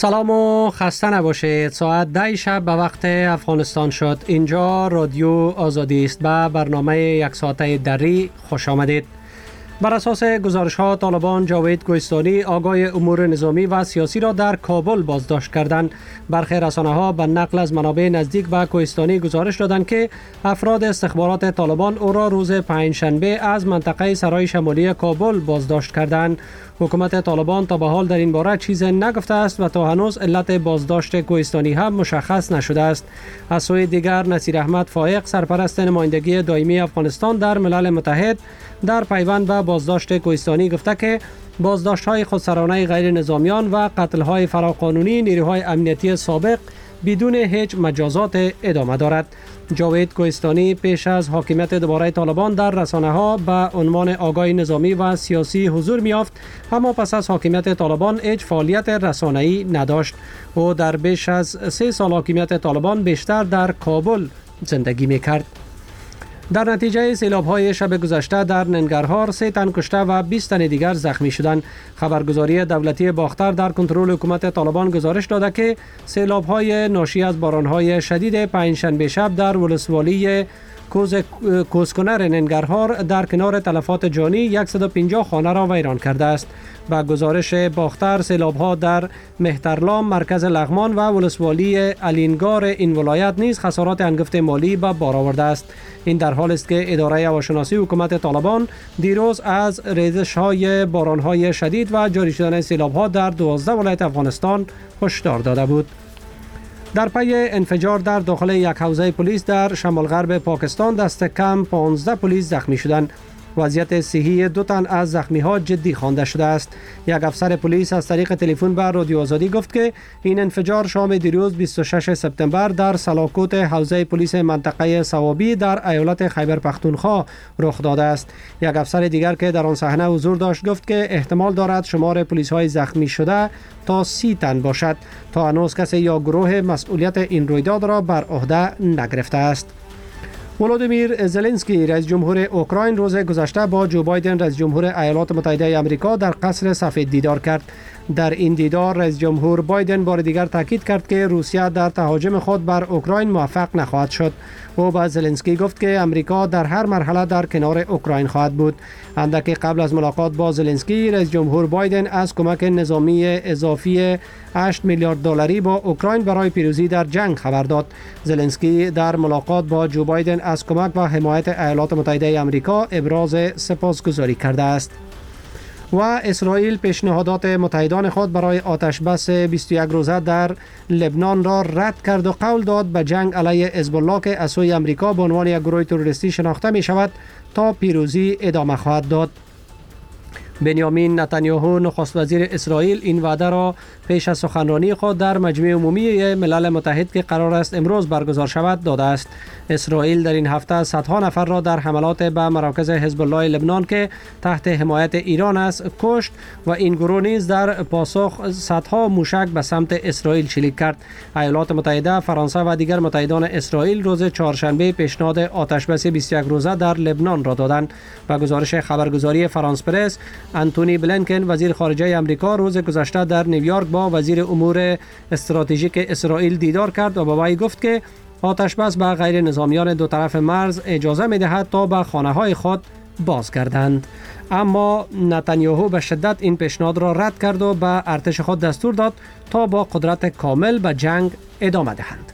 سلام و خسته نباشید. ساعت 10 شب به وقت افغانستان شد. اینجا رادیو آزادی است. به برنامه یک ساعته دری خوش آمدید. بر اساس گزارش ها طالبان جاوید کوهستانی آگاه امور نظامی و سیاسی را در کابل بازداشت کردند. برخی رسانه ها به نقل از منابع نزدیک به کوهستانی گزارش دادند که افراد استخبارات طالبان او را روز پنجشنبه از منطقه سرای شمالی کابل بازداشت کردند. حکومت طالبان تا به حال در این باره چیز نگفته است و تا هنوز علت بازداشت کوهستانی هم مشخص نشده است. از سوی دیگر نصیر احمد فائق سرپرست نمایندگی دائمی افغانستان در ملل متحد در پیوند به بازداشت کوهستانی گفته که بازداشت‌های خودسرانه غیر نظامیان و قتل‌های فراقانونی نیروهای امنیتی سابق بدون هیچ مجازات ادامه دارد. جاوید کوهستانی پیش از حاکمیت دوباره طالبان در رسانه‌ها به عنوان آگاه نظامی و سیاسی حضور می‌یافت، اما پس از حاکمیت طالبان هیچ فعالیت رسانه‌ای نداشت. او در بیش از 3 سال حاکمیت طالبان بیشتر در کابل زندگی می‌کرد. در نتیجه سیلاب‌های شب گذشته در ننگرهار 3 تن کشته و 20 تن دیگر زخمی شدند. خبرگزاری دولتی باختر در کنترل حکومت طالبان گزارش داده که سیلاب‌های ناشی از باران‌های شدید پنجشنبه شب در ولسوالی کوزکنر ننگرهار در کنار تلفات جانی 150 خانه را ویران کرده است. با گزارش باختر سیلاب‌ها در مهترلام، مرکز لغمان و ولسوالی الینگار این ولایت نیز خسارات هنگفت مالی به بار آورده است. این در حال است که اداره هواشناسی حکومت طالبان دیروز از ریزش‌های باران‌های شدید و جاری شدن سیلاب‌ها در 12 ولایت افغانستان هشدار داده بود. در پی انفجار در داخل یک حوزه پلیس در شمال غرب پاکستان دست کم 15 پلیس زخمی شدند. وضعیت صحی 2 تن از زخمی ها جدی خوانده شده است. یک افسر پلیس از طریق تلفن به رادیو آزادی گفت که این انفجار شام دیروز 26 سپتامبر در سلاکوت حوزه پلیس منطقه صوابی در ایالت خیبر پختونخوا رخ داده است. یک افسر دیگر که در آن صحنه حضور داشت گفت که احتمال دارد شمار پلیس های زخمی شده تا 30 تن باشد. تا هنوز کسی یا گروه مسئولیت این رویداد را بر عهده نگرفته است. ولودیمیر زلنسکی رئیس جمهور اوکراین روز گذشته با جو بایدن رئیس جمهور ایالات متحده آمریکا در قصر سفید دیدار کرد. در این دیدار رئیس جمهور بایدن بار دیگر تاکید کرد که روسیه در تهاجم خود بر اوکراین موفق نخواهد شد. او به زلنسکی گفت که آمریکا در هر مرحله در کنار اوکراین خواهد بود. اندکی قبل از ملاقات با زلنسکی رئیس جمهور بایدن از کمک نظامی اضافی 8 میلیارد دلاری با اوکراین برای پیروزی در جنگ خبر داد. زلنسکی در ملاقات با جو بایدن از کمک و حمایت ایالات متحده آمریکا ابراز سپاسگزاری کرده است. و اسرائیل پیشنهادات متحدان خود برای آتش بس 21 روزه در لبنان را رد کرد و قول داد به جنگ علیه حزب الله که از سوی آمریکا به عنوان یک گروه تروریستی شناخته می شود تا پیروزی ادامه خواهد داد. بنیامین نتانیاهو نخست وزیر اسرائیل این وعده را پیش از سخنرانی خود در مجمع عمومی ملل متحد که قرار است امروز برگزار شود داده است. اسرائیل در این هفته صدها نفر را در حملات به مراکز حزب الله لبنان که تحت حمایت ایران است کشت و این گروه نیز در پاسخ صدها موشک به سمت اسرائیل شلیک کرد. ایالات متحده، فرانسه و دیگر متحدان اسرائیل روز چهارشنبه پیشنهاد آتش‌بس 21 روزه در لبنان را دادند. با گزارش خبرگزاری فرانس پرس، آنتونی بلینکن وزیر خارجه آمریکا روز گذشته در نیویورک با وزیر امور استراتژیک اسرائیل دیدار کرد و با وی گفت که آتش بس به غیر نظامیان دو طرف مرز اجازه می دهد تا به خانه های خود بازگردند. اما نتانیاهو به شدت این پیشنهاد را رد کرد و به ارتش خود دستور داد تا با قدرت کامل به جنگ ادامه دهند.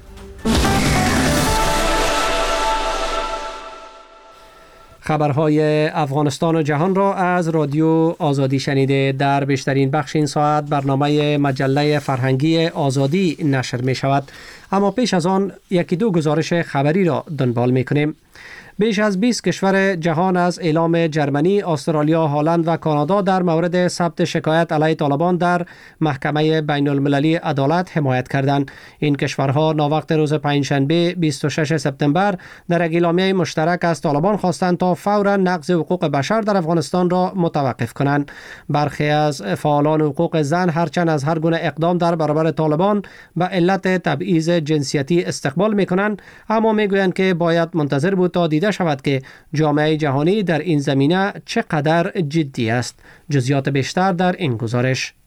خبرهای افغانستان و جهان را از رادیو آزادی شنیده. در بیشترین بخش این ساعت برنامه مجله فرهنگی آزادی نشر می شود، اما پیش از آن یکی دو گزارش خبری را دنبال می کنیم. بیش از 20 کشور جهان از اعلام جرمنی، استرالیا، هلند و کانادا در مورد ثبت شکایت علیه طالبان در محکمه بین المللی عدالت حمایت کردند. این کشورها ناوقت روز پنجشنبه 26 سپتامبر در یک اعلامیه مشترک از طالبان خواستند تا فوراً نقض حقوق بشر در افغانستان را متوقف کنند. برخی از فعالان حقوق زن هرچند از هر گونه اقدام در برابر طالبان به علت تبعیض جنسیتی استقبال می‌کنند، اما می‌گویند که باید منتظر بود تا دیده شود که جامعه جهانی در این زمینه چقدر جدی است. جزئیات بیشتر در این گزارش.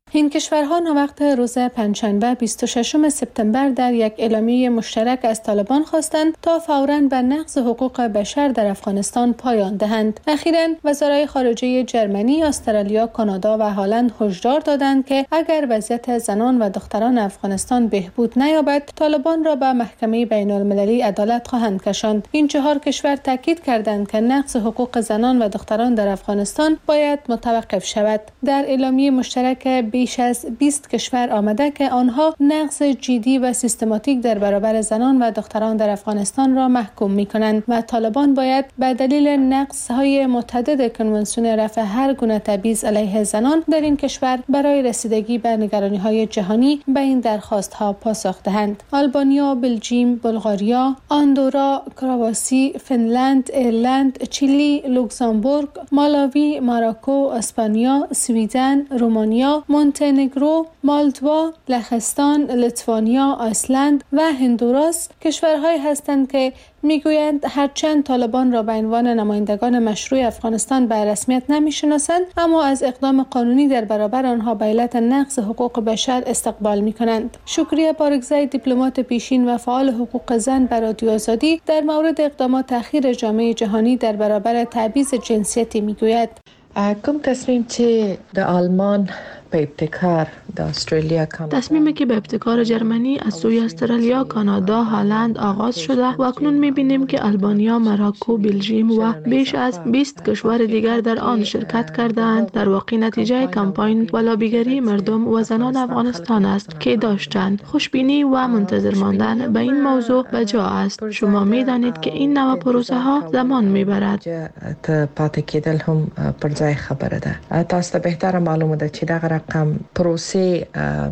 این کشورها ناوقت روز پنجشنبه 26 سپتامبر در یک اعلامیه مشترک از طالبان خواستند تا فوراً به نقض حقوق بشر در افغانستان پایان دهند. اخیراً وزرای خارجه جرمنی، استرالیا، کانادا و هلند هشدار دادند که اگر وضعیت زنان و دختران افغانستان بهبود نیابد، طالبان را به محکمه بین‌المللی عدالت خواهند کشاند. این 4 کشور تاکید کردند که نقض حقوق زنان و دختران در افغانستان باید متوقف شود. در اعلامیه مشترک بیش از 20 کشور آمده که آنها نقض جدی و سیستماتیک در برابر زنان و دختران در افغانستان را محکوم می‌کنند و طالبان باید به دلیل نقض‌های متعدد کنوانسیون رفع هر گونه تبعیض علیه زنان در این کشور برای رسیدگی به نگرانی‌های جهانی به این درخواست‌ها پاسخ دهند. آلبانیا، بلژیم، بلغاریا، آندورا، کرواسی، فنلند، ایرلند، چیلی، لوکزامبورگ، مالاوی، ماراکو، اسپانیا، سویدن، رومانیا، مونتنگرو، مالدوا، لهستان، لیتوانیا، ایسلند و هندوراس کشورهایی هستند که میگویند هرچند طالبان را به عنوان نمایندگان مشروع افغانستان به رسمیت نمیشناسند، اما از اقدام قانونی در برابر آنها به علت نقض حقوق بشر استقبال میکنند. شکریه بارگزای، دیپلمات پیشین و فعال حقوق زن، به رادیو آزادی در مورد اقدامات اخیر جامعه جهانی در برابر تبعیض جنسیتی میگوید. کوم تصمیم چې د آلمان به ابتکار د استرالیا کانادا تصمیمی که به ابتکار جرمنی از سوی استرالیا، کانادا، هلند آغاز شده و اکنون می‌بینیم که آلبانیا، مراکو، بلژیم و بیش از 20 کشور دیگر در آن شرکت کردند. در واقع نتیجه کمپاین و لابیگری مردم و زنان افغانستان است که داشتند. خوشبینی و منتظر ماندن به این موضوع به جا است. شما می‌دانید که این نوع پروسه ها زمان می‌برد. پاتې کېدل هم پر ځای خبره ده. تاسو ته بهتره معلومه ده چې دغه رقم پروسه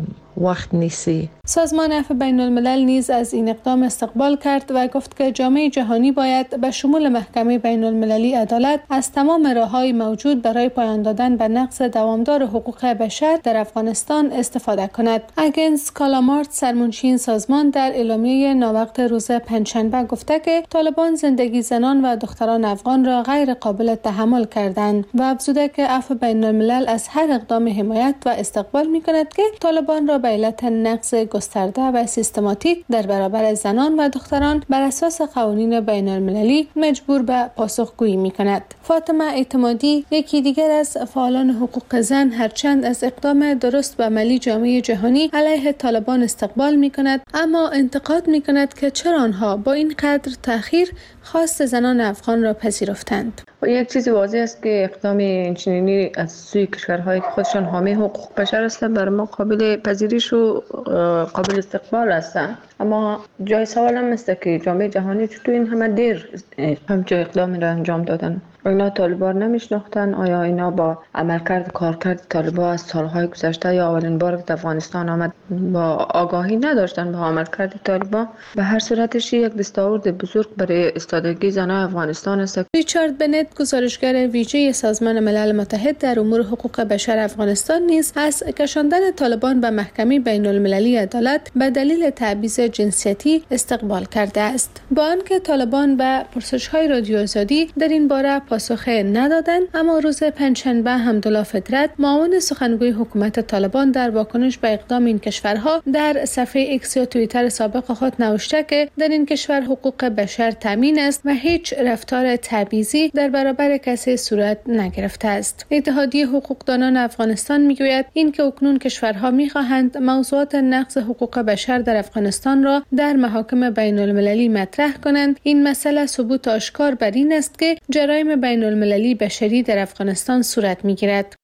وقت نیسی. سازمان عفو بین الملل نیز از این اقدام استقبال کرد و گفت که جامعه جهانی باید به شمول محکمه بین المللی عدالت از تمام راه‌های موجود برای پایان دادن به نقض دوامدار حقوق بشر در افغانستان استفاده کند. اگنس کالامارت، سرمنشین سازمان، در اعلامیه ناوقت روز پنجشنبه گفته که طالبان زندگی زنان و دختران افغان را غیر قابل تحمل کردند و افزوده که عفو بین الملل از هر اقدام حمایت و استقبال می‌کند که طالبان را به علت نقض گسترده و سیستماتیک در برابر زنان و دختران بر اساس قوانین بین المللی مجبور به پاسخگویی می‌کند. فاطمه اعتمادی، یکی دیگر از فعالان حقوق زن، هرچند از اقدام درست و عملی جامعه جهانی علیه طالبان استقبال می‌کند، اما انتقاد می‌کند که چرا آنها با این قدر تأخیر خواست زنان افغان را پذیرفتند. یک چیز واضح است که اقدام اینچنینی از سوی کشورهایی که خودشان حامی حقوق بشر هستند برای ما قابل پذیرش و قابل استقبال هستند. اما جای سوال هم است که جامعه جهانی چطور این همه دیر همچون اقدامی را انجام دادن؟ اینا طالبان نمیشناختن؟ آیا اینا با عملکرد کارکرد طالبان از سالهای گذشته یا اولین بار که افغانستان آمد با آگاهی نداشتن با عملکرد طالبان؟ به هر صورتش یک دستاورد بزرگ برای ایستادگی زنان افغانستان است. ریچارد بنت، گزارشگر ویژه سازمان ملل متحد در امور حقوق بشر افغانستان، نیز از کشاندن طالبان به محکمه بین المللی عدالت به دلیل تبعیض جنسیتی استقبال کرده است. با آنکه طالبان به پرسش‌های رادیو آزادی در این باره پاسخ ندادند، اما روز پنجشنبه حمدالله فطرت، معاون سخنگوی حکومت طالبان، در واکنش به اقدام این کشورها در صفحه ایکس یا توییتر سابق خود نوشته که در این کشور حقوق بشر تامین است و هیچ رفتار تبعیضی در برابر کسی صورت نگرفته است. اتحادیه حقوقدانان افغانستان میگوید این که اکنون کشورها میخواهند موضوعات نقض حقوق بشر در افغانستان را در محاکم بین المللی مطرح کنند، این مسئله ثبوت آشکار بر این است که جرایم بین المللی بشری در افغانستان صورت میگیرد.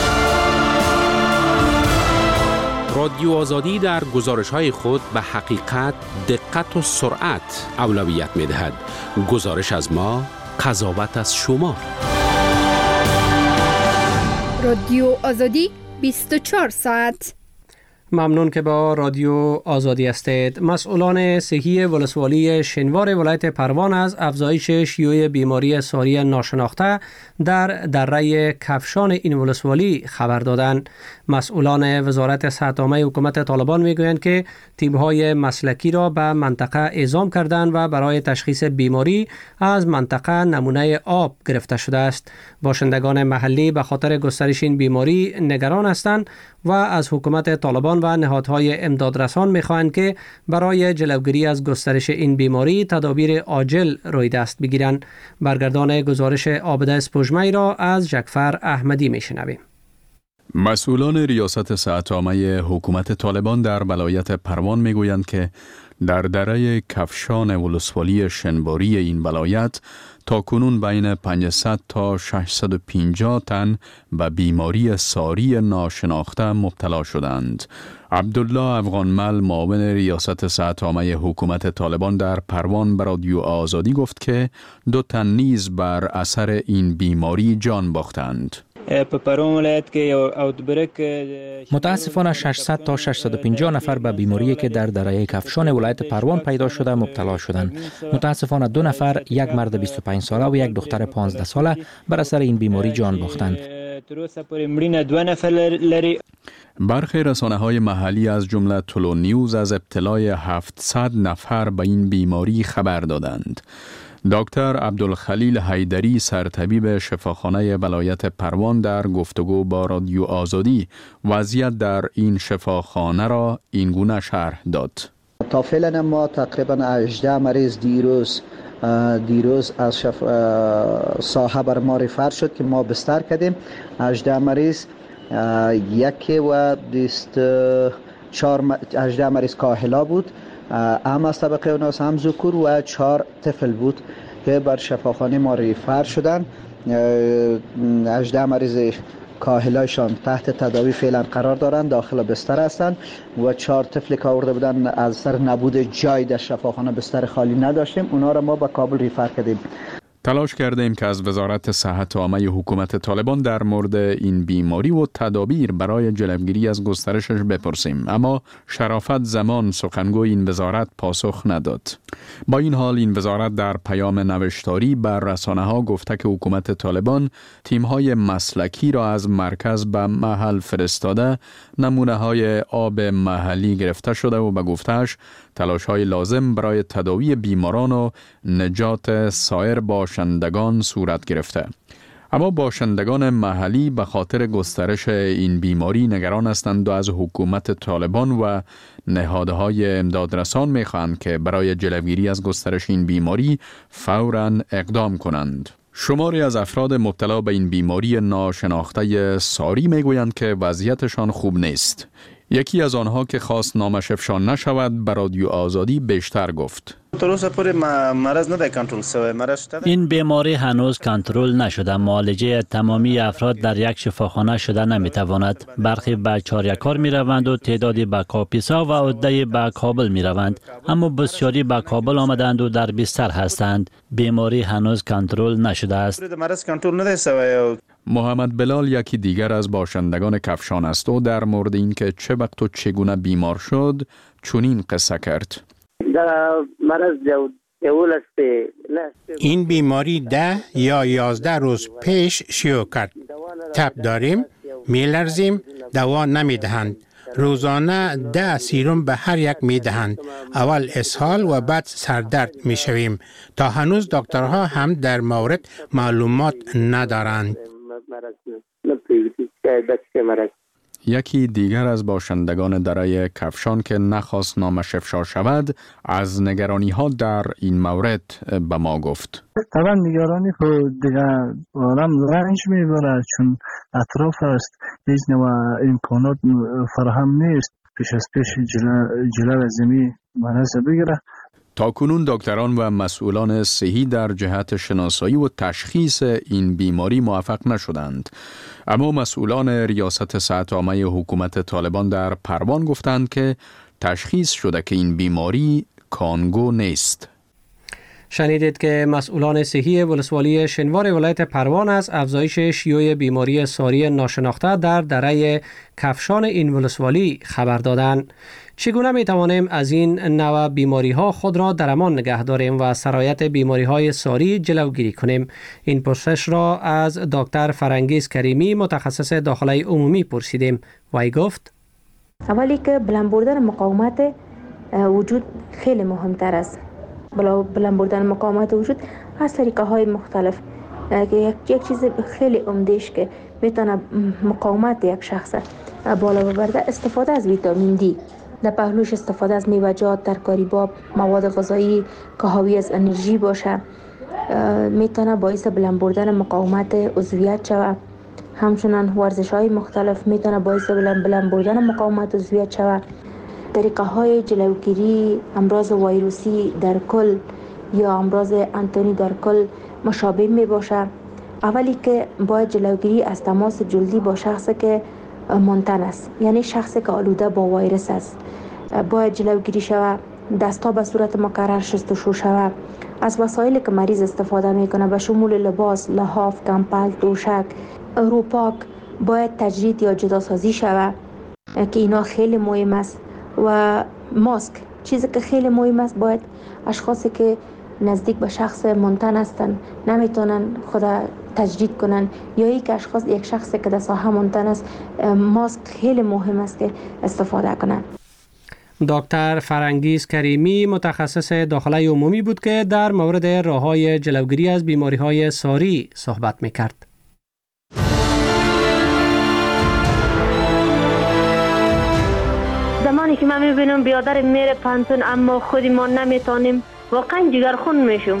رادیو آزادی در گزارش‌های خود به حقیقت، دقت و سرعت اولویت می‌دهد. گزارش از ما، قضاوت از شما. رادیو آزادی 24 ساعت. ممنون که با رادیو آزادی هستید. مسئولان صحی ولسوالی شنوار ولایت پروان از افزایش شیوع بیماری ساری ناشناخته در دره کفشان این ولسوالی خبر دادند. مسئولان وزارت صحت عامه حکومت طالبان میگویند که تیم‌های مسلکی را به منطقه اعزام کردند و برای تشخیص بیماری از منطقه نمونه آب گرفته شده است. باشندگان محلی به خاطر گسترش این بیماری نگران هستند و از حکومت طالبان و نهادهای امدادرسان می‌خواهند که برای جلوگیری از گسترش این بیماری تدابیر عاجل روی دست بگیرند. برگردان گزارش عابده اسپوژمی را از جعفر احمدی میشنویم. مسئولان ریاست صحت‌عامه حکومت طالبان در ولایت پروان میگویند که در دره کفشان ولسوالی شنباری این ولایت تا کنون بین 500 تا 650 تن به بیماری ساری ناشناخته مبتلا شدند. عبدالله افغانمل معاون ریاست صحت‌عامه حکومت طالبان در پروان به رادیو آزادی گفت که 2 تن نیز بر اثر این بیماری جان باختند. متاسفانه 600 تا 650 نفر به بیماری که در دره کفشان ولایت پروان پیدا شده مبتلا شدند. متاسفانه 2 نفر، یک مرد 25 ساله و یک دختر 15 ساله بر اثر این بیماری جان باختند. برخی رسانه‌های محلی از جمله طلوع نیوز از ابتلای 700 نفر به این بیماری خبر دادند. دکتر عبدالخلیل حیدری سرطبیب شفاخانه ولایت پروان در گفتگو با رادیو آزادی وضعیت در این شفاخانه را این گونه شرح داد. تا فعلا ما تقریبا 18 مریض دیروز از ساحه بر ما ریفر شد که ما بستر کردیم. 18 مریض، 18 مریض کاهلا بود، هم از طبقه اوناس هم ذکور و 4 طفل بود که بر شفاخانه ما ریفر شدن. 18 مریض کاهلایشان تحت تداوی فعلا قرار دارند، داخل بستر هستند و 4 طفلی که آورده بودن از سر نبود جای در شفاخانه بستر خالی نداشتیم، اونا را ما به کابل ریفر کردیم. تلاش کردیم که از وزارت صحت عامه حکومت طالبان در مورد این بیماری و تدابیر برای جلوگیری از گسترشش بپرسیم، اما شرافت زمان سخنگوی این وزارت پاسخ نداد. با این حال این وزارت در پیام نوشتاری بر رسانه‌ها گفته که حکومت طالبان تیم‌های مسلکی را از مرکز به محل فرستاده، نمونه‌های آب محلی گرفته شده و به گفته‌اش تلاش‌های لازم برای تداوی بیماران و نجات سایر باشندگان صورت گرفته. اما باشندگان محلی به خاطر گسترش این بیماری نگران هستند و از حکومت طالبان و نهادهای امدادرسان می‌خواهند که برای جلوگیری از گسترش این بیماری فوراً اقدام کنند. شماری از افراد مبتلا به این بیماری ناشناخته ساری میگویند که وضعیتشان خوب نیست. یکی از آنها که خواست نامش افشا نشود به رادیو آزادی بیشتر گفت. این بیماری هنوز کنترل نشده. معالجه تمامی افراد در یک شفاخانه شده نمیتواند. برخی به چاریکار می روند و تعدادی به کاپیسا و عده‌ای به کابل می روند، اما بسیاری به کابل آمدند و در بستر هستند. بیماری هنوز کنترل نشده است. محمد بلال یکی دیگر از باشندگان کفشان است و در مورد اینکه چه وقت و چگونه بیمار شد چنین قصه کرد. این بیماری 10 یا 11 روز پیش شیوع کرد. تب داریم، میلرزیم، دوا نمیدهند. روزانه 10 سیروم به هر یک میدهند. اول اسهال و بعد سردرد میشویم. تا هنوز دکترها هم در مورد معلومات ندارند. یکی دیگر از باشندگان دره کفشان که نخواست نامش افشا شود از نگرانی ها در این مورد به ما گفت. طبعا نگرانی خود دیگه آدم رنج میبره، چون اطراف است هیچ نوع امکانات فراهم نیست پیش از پیش جلو زمین منظر بگیره. تاکنون دکتران و مسئولان صحی در جهت شناسایی و تشخیص این بیماری موفق نشدند. اما مسئولان ریاست صحت عامه حکومت طالبان در پروان گفتند که تشخیص شده که این بیماری کانگو نیست. شنیدید که مسئولان صحی ولسوالی شنوار ولایت پروان از افزایش شیوع بیماری ساری ناشناخته در دره کفشان این ولسوالی خبر دادند. چگونه می توانیم از این نوع بیماری ها خود را در امان نگه داریم و سرایت بیماری های ساری جلوگیری کنیم؟ این پرسش را از دکتر فرنگیز کریمی متخصص داخله عمومی پرسیدیم. وی گفت: اولی که بلند بردن مقاومت وجود خیلی مهمتر است. بلند بردن مقاومت وجود از طریقه های مختلف، که یک چیز خیلی عمدهش که میتونه مقاومت یک شخص بالا ببرده استفاده از ویتامین دی. در پهلوش استفاده از میوه‌جات، ترکاری‌ها، مواد غذایی که حاوی از انرژی باشه میتونه باعث بلند بردن مقاومت عضویت شود. همچنین ورزش‌های مختلف میتونه باعث بلند بردن مقاومت عضویت شود. طریقه های جلوگیری امراض ویروسی در کل یا امراض انتونی در کل مشابه می باشه. اولی که باید جلوگیری از تماس جلدی با شخصی که منتن است، یعنی شخصی که آلوده با ویروس است، باید جلوگیری شود. دستها به صورت مکرر شستشو شود. از وسایلی که مریض استفاده میکنه به شمول لباس، لحاف، کمپل، دوشک، روپاک باید تجرید یا جداسازی شود که اینا خیلی مهم است. و ماسک چیزی که خیلی مهم است، باید اشخاصی که نزدیک به شخص منتن هستن نمیتونن خود تجرید کنن یا یک شخصی که در ساحه منتن است، ماسک خیلی مهم است که استفاده کنن. دکتر فرنگیز کریمی متخصص داخله عمومی بود که در مورد راه‌های جلوگیری از بیماری‌های ساری صحبت می‌کرد. زمانی که من می‌بینم بیادر میره پانتون اما خودی ما نمیتونیم، واقعا جگرخون میشم.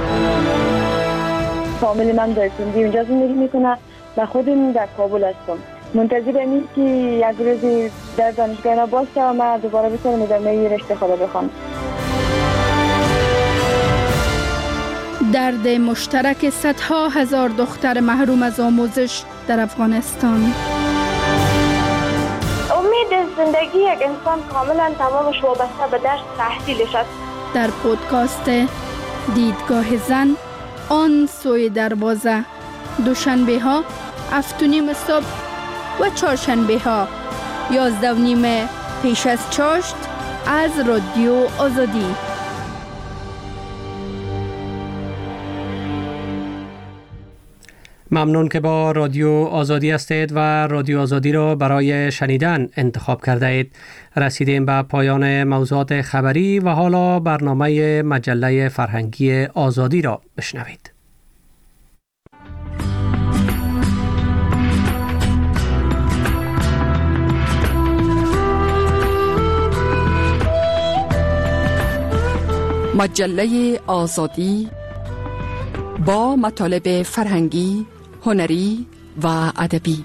فامیل من در سندی اونجا زندگی میکنه و خودم در کابل هستم. منتظرم این که یک روزی در دانشگاه ما باشه و من دوباره بتونم ادامه رشته خود بخونم. درد مشترک صدها هزار دختر محروم از آموزش در افغانستان. امید زندگی یک انسان کاملا تمامش وابسته به درس تحصیلش است. در پودکاست دیدگاه زن آن سوی دروازه، دوشنبه ها 7:30 صبح و چهارشنبه ها 11:30 پیش از چاشت از رادیو آزادی. ممنون که با رادیو آزادی هستید و رادیو آزادی را برای شنیدن انتخاب کرده اید. رسیدیم به پایان موضوعات خبری و حالا برنامه مجله فرهنگی آزادی را بشنوید. مجله آزادی با مطالب فرهنگی، هنری و ادبی.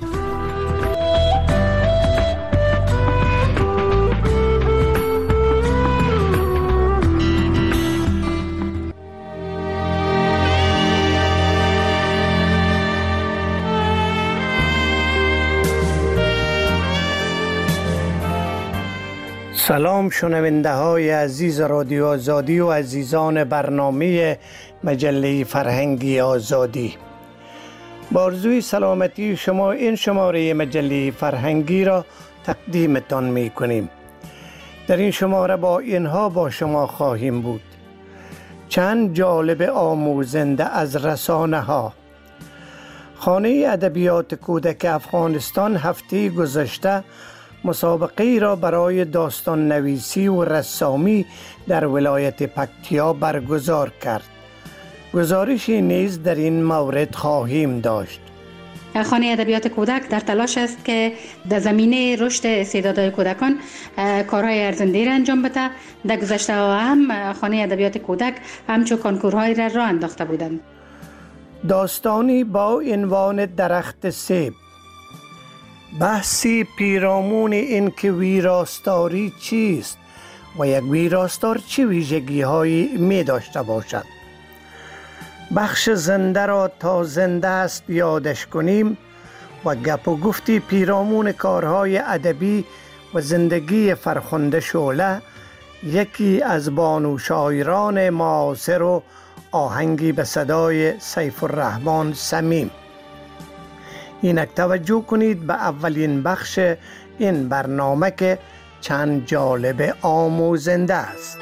سلام شنونده های عزیز رادیو آزادی و عزیزان برنامه مجله فرهنگی آزادی. با آرزوی سلامتی شما این شماره مجله فرهنگی را تقدیمتان می کنیم. در این شماره با اینها با شما خواهیم بود: چند جالب آموزنده از رسانه ها. خانه ادبیات کودک افغانستان هفته گذشته مسابقه را برای داستان نویسی و رسامی در ولایت پکتیا برگزار کرد. گزارشی نیز در این مورد خواهیم داشت. خانه ادبیات کودک در تلاش است که در زمینه رشد استعدادهای کودکان کارهای ارزنده را انجام بده. در گذشته هم خانه ادبیات کودک همچون کنکورهای را راه انداخته بودند. داستانی با عنوان درخت سیب. بحثی پیرامون این که ویراستاری چیست و یک ویراستار چه ویژگی هایی می داشته باشد. بخش زنده را تا زنده است یادش کنیم و گپ و گفتی پیرامون کارهای ادبی و زندگی فرخنده شعله، یکی از بانو شاعران معاصر و آهنگی به صدای سیف الرحمن صمیم. اینک توجه کنید به اولین بخش این برنامه که چند جالب آموزنده است.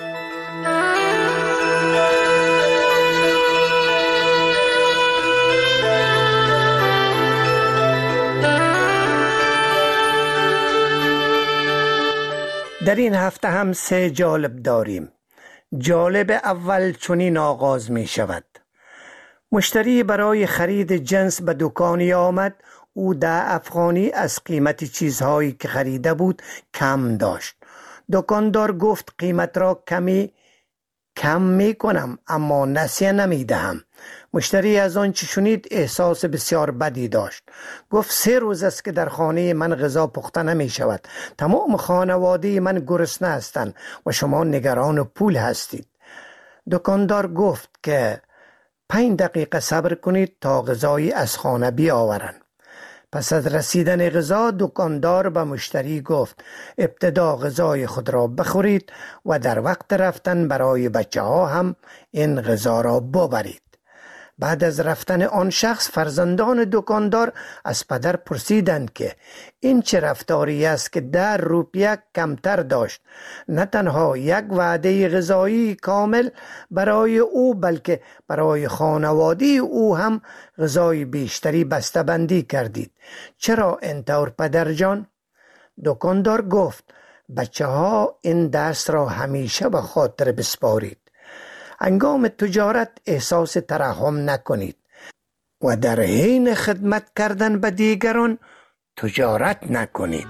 در این هفته هم 3 جالب داریم. جالب اول چنین آغاز می شود: مشتری برای خرید جنس به دکانی آمد. او 10 افغانی از قیمت چیزهایی که خریده بود کم داشت. دکاندار گفت قیمت را کم می کنم اما نسیه نمی دهم. مشتری از آن چه شنید احساس بسیار بدی داشت. گفت 3 روز است که در خانه من غذا پخته نمی شود. تمام خانواده من گرسنه هستند و شما نگران پول هستید. دکاندار گفت که 5 دقیقه صبر کنید تا غذایی از خانه بیاورند. پس از رسیدن غذا دکاندار به مشتری گفت ابتدا غذای خود را بخورید و در وقت رفتن برای بچه ها هم این غذا را ببرید. بعد از رفتن آن شخص فرزندان دکاندار از پدر پرسیدند که این چه رفتاری است که 10 روپیه کمتر داشت. نه تنها یک وعده غذایی کامل برای او بلکه برای خانواده او هم غذای بیشتری بسته‌بندی کردید. چرا اینطور پدر جان؟ دکاندار گفت بچه ها این دست را همیشه به خاطر بسپارید. هنگام تجارت احساس ترحم نکنید و در حین خدمت کردن به دیگران تجارت نکنید.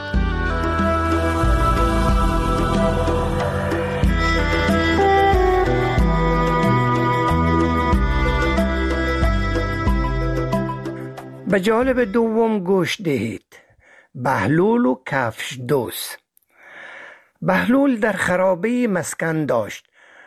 به جالب دوم گوش دهید. بهلول و کفش دوز. بهلول در خرابه مسکن داشت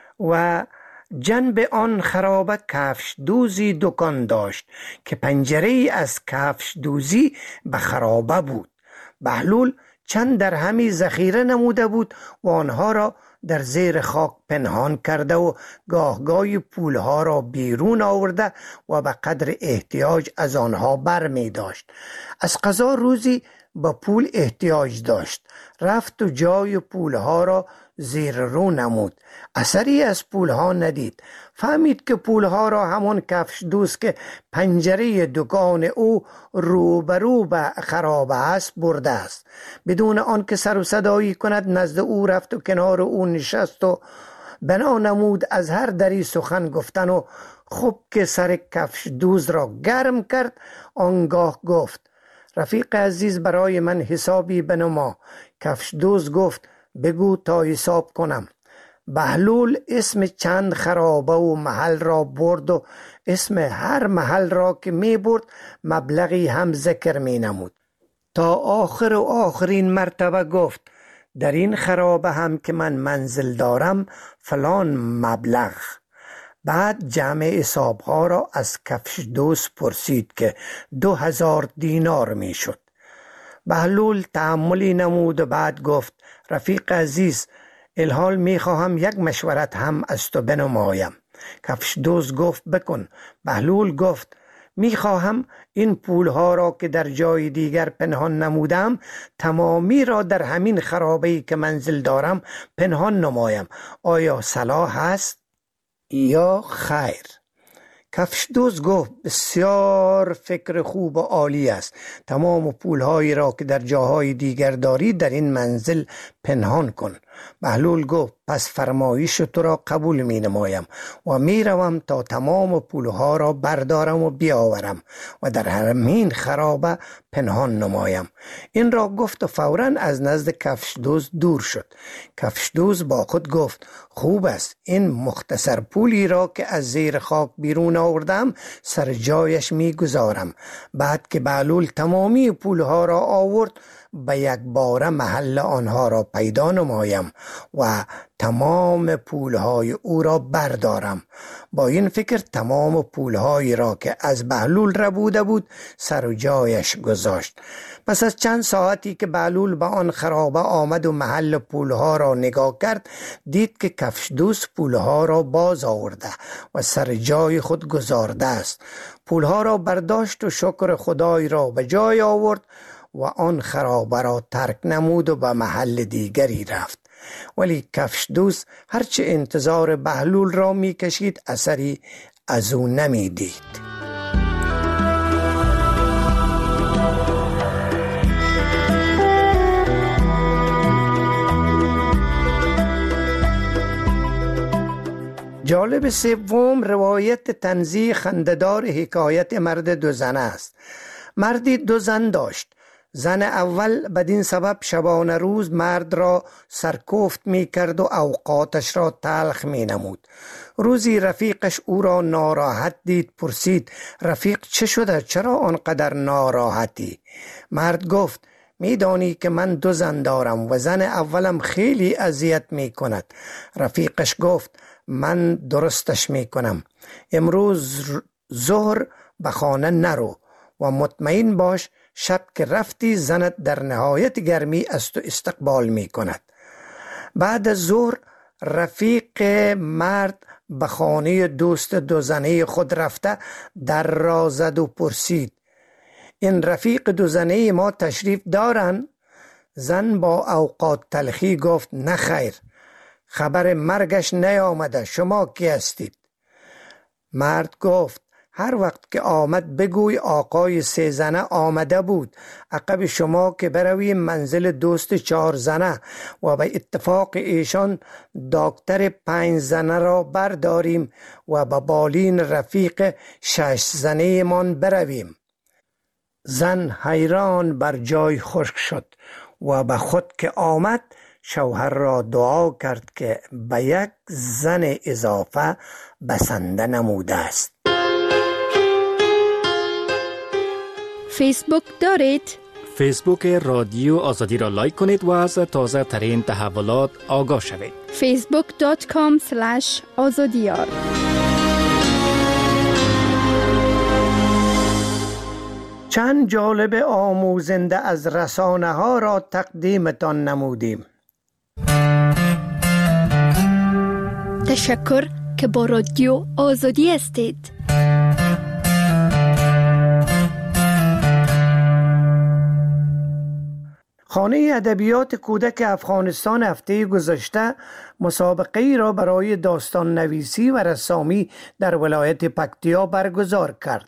و جنب آن خرابه کفش دوزی دکان داشت که پنجره از کفش دوزی به خرابه بود. بهلول چند درهمی ذخیره نموده بود و آنها را در زیر خاک پنهان کرده و گاهگاهی پولها را بیرون آورده و به قدر احتیاج از آنها بر می داشت. از قضا روزی با پول احتیاج داشت. رفت و جای پولها را زیر رو نمود. اثری از پولها ندید. فهمید که پولها را همان کفش دوز که پنجره دکان او روبرو به خرابه است برده است. بدون آن که سر و صدایی کند نزد او رفت و کنار او نشست و بنا نمود از هر دری سخن گفتن و خوب که سر کفش دوز را گرم کرد. آنگاه گفت رفیق عزیز برای من حسابی بنما. کفش دوز گفت بگو تا حساب کنم. بهلول اسم چند خرابه و محل را برد و اسم هر محل را که می برد مبلغی هم ذکر می نمود تا آخر و آخرین مرتبه گفت در این خرابه هم که من منزل دارم فلان مبلغ. بعد جمع حسابها را از کفش دوز پرسید که 2000 دینار می شد. بهلول تأملی نمود و بعد گفت رفیق عزیز الحال می خواهم یک مشورت هم از تو بنمایم. کفش دوز گفت بکن. بهلول گفت می خواهم این پولها را که در جای دیگر پنهان نمودم تمامی را در همین خرابه‌ای که منزل دارم پنهان نمایم. آیا صلاح است یا خیر؟ کفش دوز گفت بسیار فکر خوب و عالی است. تمام پولهایی را که در جاهای دیگر داری در این منزل پنهان کن. بهلول گفت پس فرمایش تو را قبول می نمایم و می روم تا تمام پولها را بردارم و بیاورم و در همین خرابه پنهان نمایم. این را گفت و فوراً از نزد کفش دوز دور شد. کفش دوز با خود گفت خوب است. این مختصر پولی را که از زیر خاک بیرون آوردم سر جایش می گذارم. بعد که بهلول تمامی پولها را آورد به یک باره محل آنها را پیدا نمایم و تمام پولهای او را بردارم. با این فکر تمام پولهایی را که از بهلول ربوده بود سر و جایش گذاشت. پس از چند ساعتی که بهلول به آن خرابه آمد و محل پولها را نگاه کرد دید که کفش دوز پولها را باز آورده و سر جای خود گذارده است. پولها را برداشت و شکر خدای را به جای آورد و آن خرابه را ترک نمود و به محل دیگری رفت. ولی کفش دوز هرچه انتظار بهلول را می کشید اثری از او نمی دید. جالب سوم روایت طنزی خنده‌دار حکایت مرد دو زن است. مردی دو زن داشت. زن اول بدین سبب شبانه روز مرد را سرکوفت می کرد و اوقاتش را تلخ می نمود. روزی رفیقش او را ناراحت دید، پرسید: رفیق چه شده؟ چرا آنقدر ناراحتی؟ مرد گفت: می دانی که من دو زن دارم و زن اولم خیلی اذیت می کند. رفیقش گفت: من درستش می کنم. امروز ظهر به خانه نرو و مطمئن باش شب که رفتی زنت در نهایت گرمی از تو استقبال می کند. بعد از ظهر رفیق مرد به خانه دوست دو زنه خود رفته در را زد و پرسید: این رفیق دو زنه ما تشریف دارن؟ زن با اوقات تلخی گفت: نه خیر، خبر مرگش نیامده، شما کی هستید؟ مرد گفت: هر وقت که آمد بگوی آقای سه زنه آمده بود، عقب شما که برویم منزل دوست چهار زنه و به اتفاق ایشان دکتر 5 زنه را برداریم و به بالین رفیق 6 زنه من برویم. زن حیران بر جای خشک شد و به خود که آمد شوهر را دعا کرد که به یک زن اضافه بسنده نموده است. فیسبوک دارید؟ فیسبوک رادیو آزادی را لایک کنید و از تازه ترین تحولات آگاه شوید. facebook.com/azadiyar. چند جالب آموزنده از رسانه ها را تقدیمتان نمودیم. تشکر که با رادیو آزادی هستید. خانه ادبیات کودک افغانستان هفته گذشته مسابقه‌ای را برای داستان نویسی و رسامی در ولایت پکتیا برگزار کرد.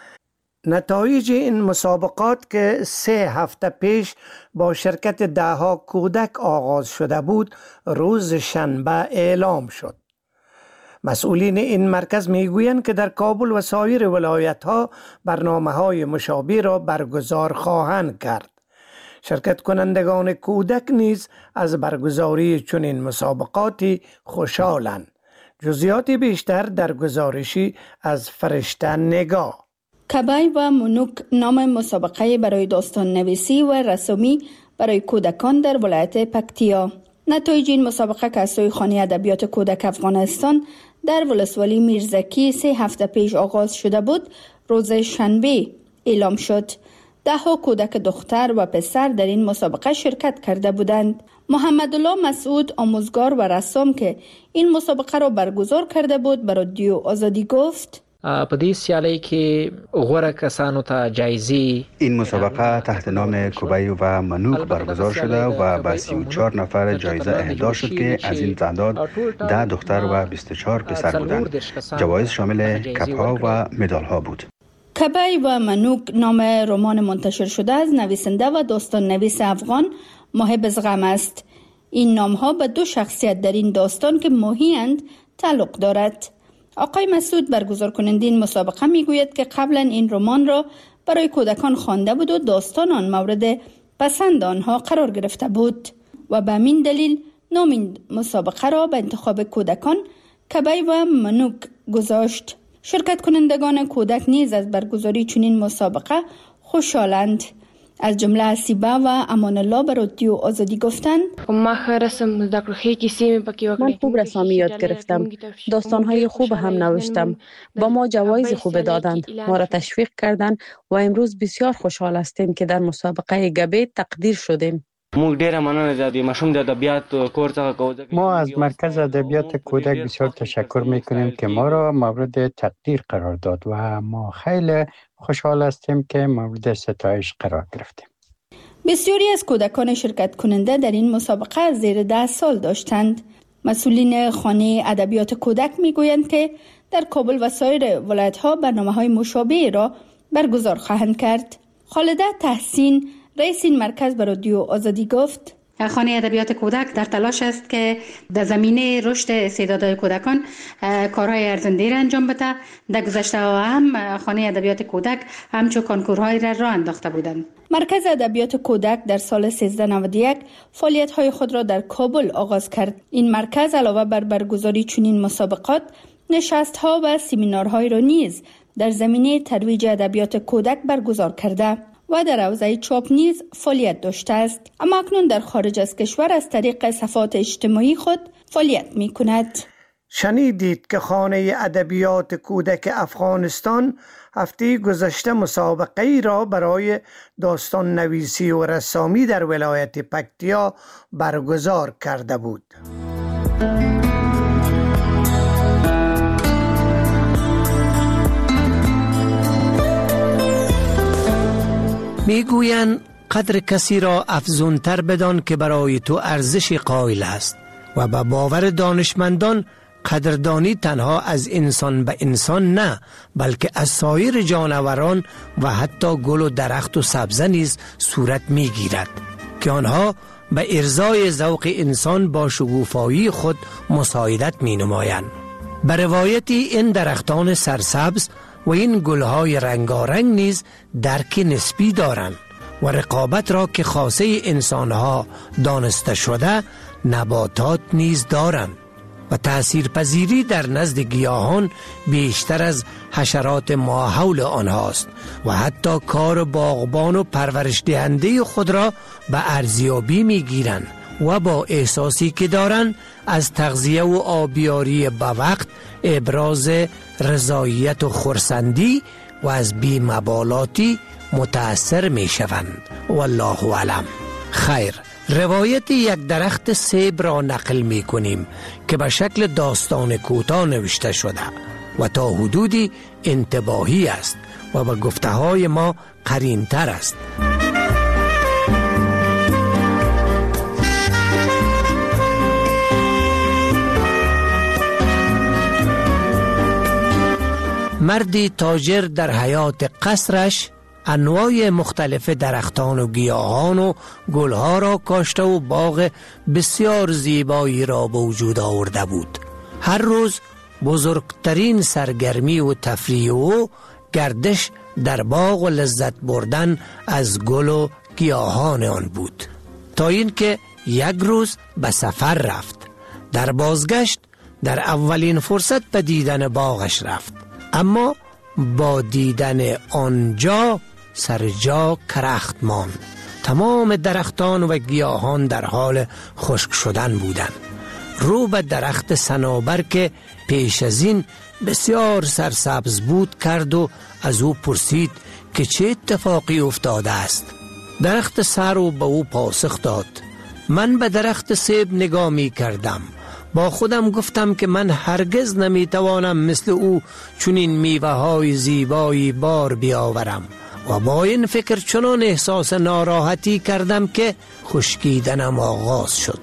نتایج این مسابقات که 3 هفته پیش با شرکت 10 کودک آغاز شده بود، روز شنبه اعلام شد. مسئولین این مرکز میگویند که در کابل و سایر ولایت‌ها برنامه‌های مشابه را برگزار خواهند کرد. شرکت کنندگان کودک نیز از برگزاری چنین مسابقاتی خوشحالند. جزئیات بیشتر در گزارشی از فرشته نگاه. کبای و منوک نام مسابقه برای داستان نویسی و رسامی برای کودکان در ولایت پکتیا. نتایج این مسابقه که از سوی خانه ادبیات کودک افغانستان در ولسوالی میرزکی 3 هفته پیش آغاز شده بود، روز شنبه اعلام شد. 10 کودک دختر و پسر در این مسابقه شرکت کرده بودند. محمدالله مسعود، آموزگار و رسام که این مسابقه را برگزار کرده بود، به رادیو آزادی گفت: په دې سیالۍ کې غوره کسانو ته جایزې. این مسابقه تحت نام کوبای و منوک برگزار شده و به 34 نفر جایزه اهدا شد که از این تعداد 10 دختر و 24 پسر بودند. جوایز شامل کپ‌ها و مدال‌ها بود. کبای و منوک نام رمان منتشر شده از نویسنده و داستان نویس افغان محب زغم است. این نام‌ها به 2 شخصیت در این داستان که ماهی‌اند تعلق دارد. آقای مسعود، برگزار کننده این مسابقه میگوید که قبلا این رمان را برای کودکان خوانده بود و داستان آن مورد پسند آنها قرار گرفته بود و به همین دلیل نام این مسابقه را به انتخاب کودکان کبای و منوک گذاشت. شرکت کنندگان کودک نیز از برگزاری چنین مسابقه خوشحالند. از جمله اسیبه و امان الله به رادیو آزادی گفتند: من خوب رسامی یاد گرفتم. داستان‌های خوب هم نوشتم. با ما جوایز خوب دادند. ما را تشویق کردند و امروز بسیار خوشحال هستیم که در مسابقه گبه تقدیر شدیم. ما از مرکز ادبیات کودک بسیار تشکر میکنیم که ما را مورد تقدیر قرار داد و ما خیلی خوشحال هستیم که مورد ستایش قرار گرفتیم. بسیاری از کودکان شرکت کننده در این مسابقه زیر 10 سال داشتند. مسئولین خانه ادبیات کودک میگویند که در کابل و سایر ولایت‌ها برنامه‌های مشابه را برگزار خواهند کرد. خالده تحسین، رئیس این مرکز، به رادیو آزادی گفت: خانه ادبیات کودک در تلاش است که در زمینه رشد استعدادهای کودکان کارهای ارزنده را انجام بده. در گذشته هم خانه ادبیات کودک همچون کنکورهای را راه انداخته بودند. مرکز ادبیات کودک در سال 1391 فعالیت‌های خود را در کابل آغاز کرد. این مرکز علاوه بر برگزاری چنین مسابقات، نشست‌ها و سمینارهای را نیز در زمینه ترویج ادبیات کودک برگزار کرده و در حوزه چاپ نیز فعالیت داشته است. اما اکنون در خارج از کشور از طریق صفحات اجتماعی خود فعالیت می کند. شنیدید که خانه ادبیات کودک افغانستان هفته گذشته مسابقه ای را برای داستان نویسی و رسامی در ولایت پکتیا برگزار کرده بود. میگویند قدر کسی را افزونتر بدان که برای تو ارزش قائل است و به باور دانشمندان قدردانی تنها از انسان به انسان نه، بلکه از سایر جانوران و حتی گل و درخت و سبزه نیز صورت میگیرد که آنها به ارضای ذوق انسان با شگوفایی خود مساعدت می نمایند. به روایتی این درختان سرسبز و این گلهای رنگارنگ نیز درک نسبی دارند و رقابت را که خاصه انسانها دانسته شده نباتات نیز دارند و تأثیرپذیری در نزد گیاهان بیشتر از حشرات ماحول آنهاست و حتی کار باغبان و پرورش دهنده خود را به ارزیابی می گیرند و با احساسی که دارند از تغذیه و آبیاری به وقت، ابراز رضایت و خرسندی و از بی‌مبالاتی متأثر می شوند. والله اعلم. خیر، روایت یک درخت سیب را نقل می کنیم که به شکل داستان کوتاه نوشته شده و تا حدودی انتباهی است و به گفته های ما قرین تر است. مردی تاجر در حیات قصرش انواع مختلف درختان و گیاهان و گلها را کاشته و باغ بسیار زیبایی را به وجود آورده بود. هر روز بزرگترین سرگرمی و تفریح و گردش در باغ و لذت بردن از گل و گیاهان آن بود، تا اینکه یک روز به سفر رفت. در بازگشت در اولین فرصت به دیدن باغش رفت، اما با دیدن آنجا سر جا کرخت ماند. تمام درختان و گیاهان در حال خشک شدن بودند. رو به درخت صنوبر که پیش از این بسیار سرسبز بود کرد و از او پرسید که چه اتفاقی افتاده است. درخت سر رو به او پاسخ داد: من به درخت سیب نگاه می کردم، با خودم گفتم که من هرگز نمی توانم مثل او چنین میوه های زیبایی بار بیاورم و با این فکر چنان احساس ناراحتی کردم که خشکیدنم آغاز شد.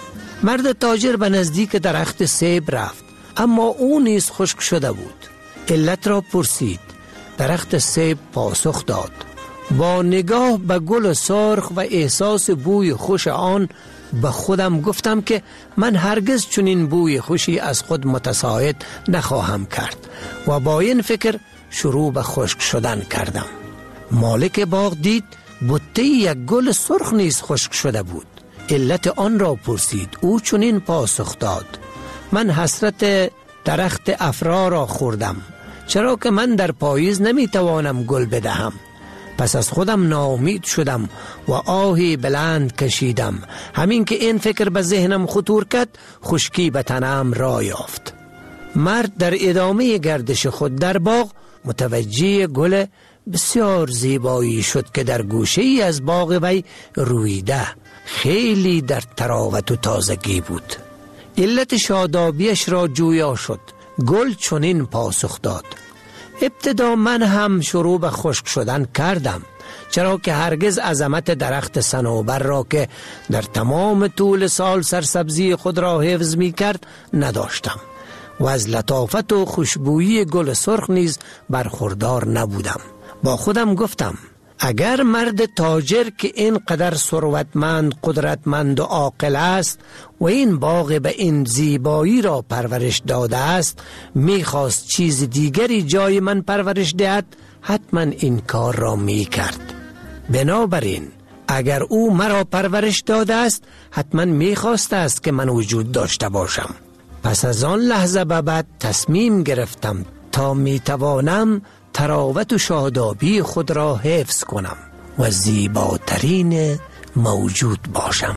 مرد تاجر به نزدیک درخت سیب رفت، اما او نیز خشک شده بود. علت را پرسید. درخت سیب پاسخ داد: با نگاه به گل سرخ و احساس بوی خوش آن به خودم گفتم که من هرگز چنین بوی خوشی از خود متساعد نخواهم کرد و با این فکر شروع به خشک شدن کردم. مالک باغ دید بوته یک گل سرخ نیز خشک شده بود. علت آن را پرسید. او چنین پاسخ داد: من حسرت درخت افرا را خوردم، چرا که من در پاییز نمیتوانم گل بدهم. پس از خودم ناامید شدم و آهی بلند کشیدم. همین که این فکر به ذهنم خطور کرد، خشکی به تنم راه یافت. مرد در ادامه گردش خود در باغ متوجه گل بسیار زیبایی شد که در گوشه ای از باغ وی رویده، خیلی در تراوت و تازگی بود. علت شادابیش را جویا شد. گل چنین پاسخ داد: ابتدا من هم شروع به خشک شدن کردم، چرا که هرگز عظمت درخت صنوبر را که در تمام طول سال سرسبزی خود را حفظ می کرد نداشتم و از لطافت و خوشبویی گل سرخ نیز برخوردار نبودم. با خودم گفتم اگر مرد تاجر که اینقدر ثروتمند، قدرتمند و عاقل است و این باغ به این زیبایی را پرورش داده است میخواست چیز دیگری جای من پرورش دهد، حتما این کار را میکرد. بنابراین اگر او مرا پرورش داده است حتما میخواسته است که من وجود داشته باشم. پس از آن لحظه به بعد تصمیم گرفتم تا میتوانم تراوت و شادابی خود را حفظ کنم و زیباترین موجود باشم.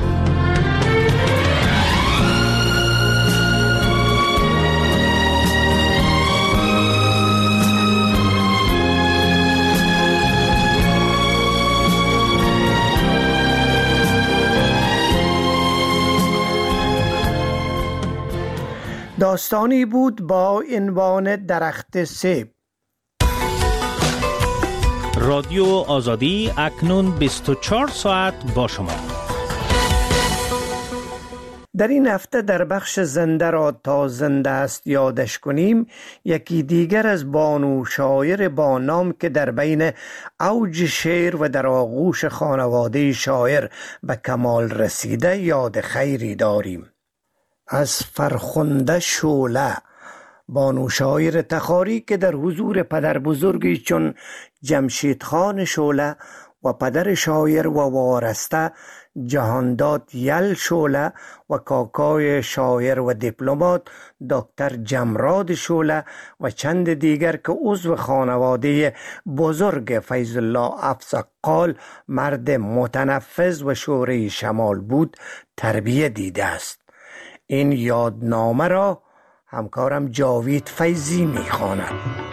داستانی بود با عنوان درخت سیب. رادیو آزادی اکنون 24 ساعت با شما. در این هفته در بخش زنده را تا زنده است یادش کنیم، یکی دیگر از بانو شاعر با نام که در بین اوج شعر و در آغوش خانواده شاعر به کمال رسیده یاد خیری داریم. از فرخنده شعله، بانو شاعر تخاری که در حضور پدر بزرگی چون جمشید خان شعله و پدر شاعر و وارسته جهانداد یل شعله و کاکای شاعر و دیپلمات دکتر جمراد شعله و چند دیگر که عضو خانواده بزرگ فیض الله افزقال مرد متنفذ و شوره شمال بود تربیت دیده است. این یادنامه را همکارم جاوید فیضی می‌خواند.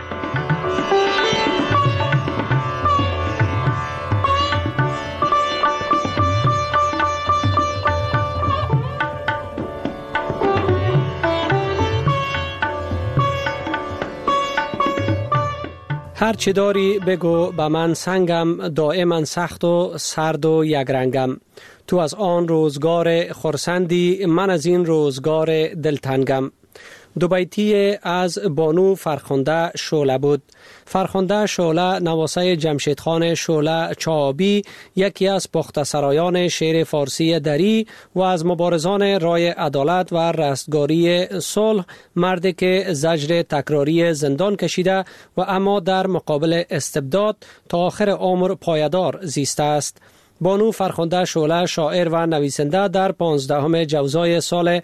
هر چی داری بگو به من سنگم، دائما سخت و سرد و یک رنگم. تو از آن روزگار خرسندی، من از این روزگار دلتنگم. دو بیتی از بانو فرخنده شعله بود. فرخنده شعله نواسه جمشید خان شعله چابی، یکی از پخته سرایان شعر فارسی دری و از مبارزان رای عدالت و رستگاری صلح، مردی که زجر تکراری زندان کشیده و اما در مقابل استبداد تا آخر عمر پایدار زیسته است. بانو فرخنده شعله شاعر و نویسنده در 15 جوزای سال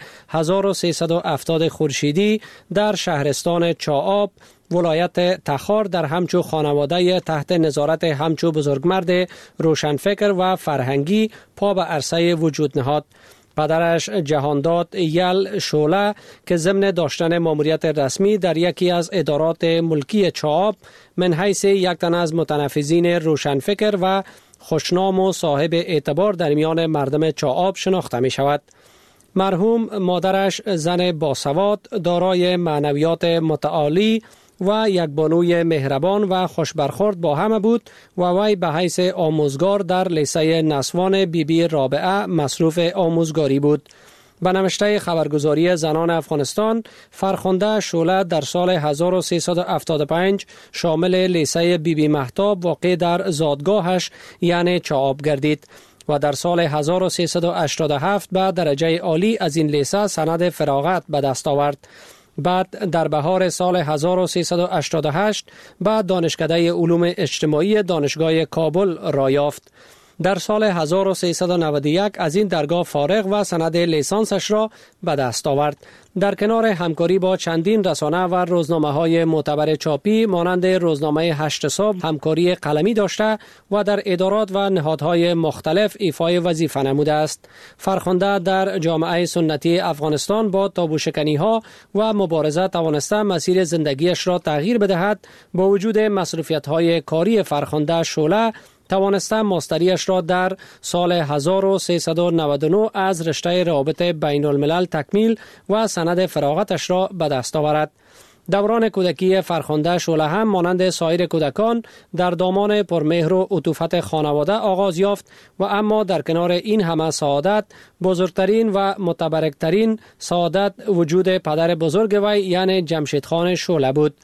1370 خورشیدی در شهرستان چاآب ولایت تخار در همچو خانواده تحت نظارت همچو بزرگمرد روشنفکر و فرهنگی پا به عرصه وجود نهاد. پدرش جهانداد یل شعله که ضمن داشتن ماموریت رسمی در یکی از ادارات ملکی چاآب من حیث یک تن از متنفذین روشنفکر و خوشنام و صاحب اعتبار در میان مردم چاآب شناخته می شود. مرحوم مادرش زن باسواد دارای معنویات متعالی و یک بانوی مهربان و خوشبرخورد با همه بود و وی به حیث آموزگار در لیسه نسوان بی رابعه مصروف آموزگاری بود. به نوشته خبرگزاری زنان افغانستان، فرخنده شعله در سال 1375 شامل لیسه بی مهتاب واقع در زادگاهش یعنی چاآب گردید و در سال 1387 به درجه عالی از این لیسه سند فراغت به دست آورد. بعد در بهار سال 1388 به دانشکده علوم اجتماعی دانشگاه کابل را یافت. در سال 1391 از این درگاه فارغ و سند لیسانسش را به دست آورد. در کنار همکاری با چندین رسانه و روزنامه‌های معتبر چاپی مانند روزنامه 8 صبح همکاری قلمی داشته و در ادارات و نهادهای مختلف ایفای وظیفه نموده است. فرخنده در جامعه سنتی افغانستان با تابوشکنی‌ها و مبارزه توانسته مسیر زندگیش را تغییر بدهد. با وجود مصروفیت‌های کاری فرخنده شعله توانسته ماستریش را در سال 1399 از رشته روابط بین الملل تکمیل و سند فراغتش را به دست آورد. دوران کودکی فرخنده شعله هم مانند سایر کودکان در دامان پرمهر و عطوفت خانواده آغاز یافت و اما در کنار این همه سعادت بزرگترین و متبرکترین سعادت وجود پدر بزرگ وی یعنی جمشید خان شعله بود.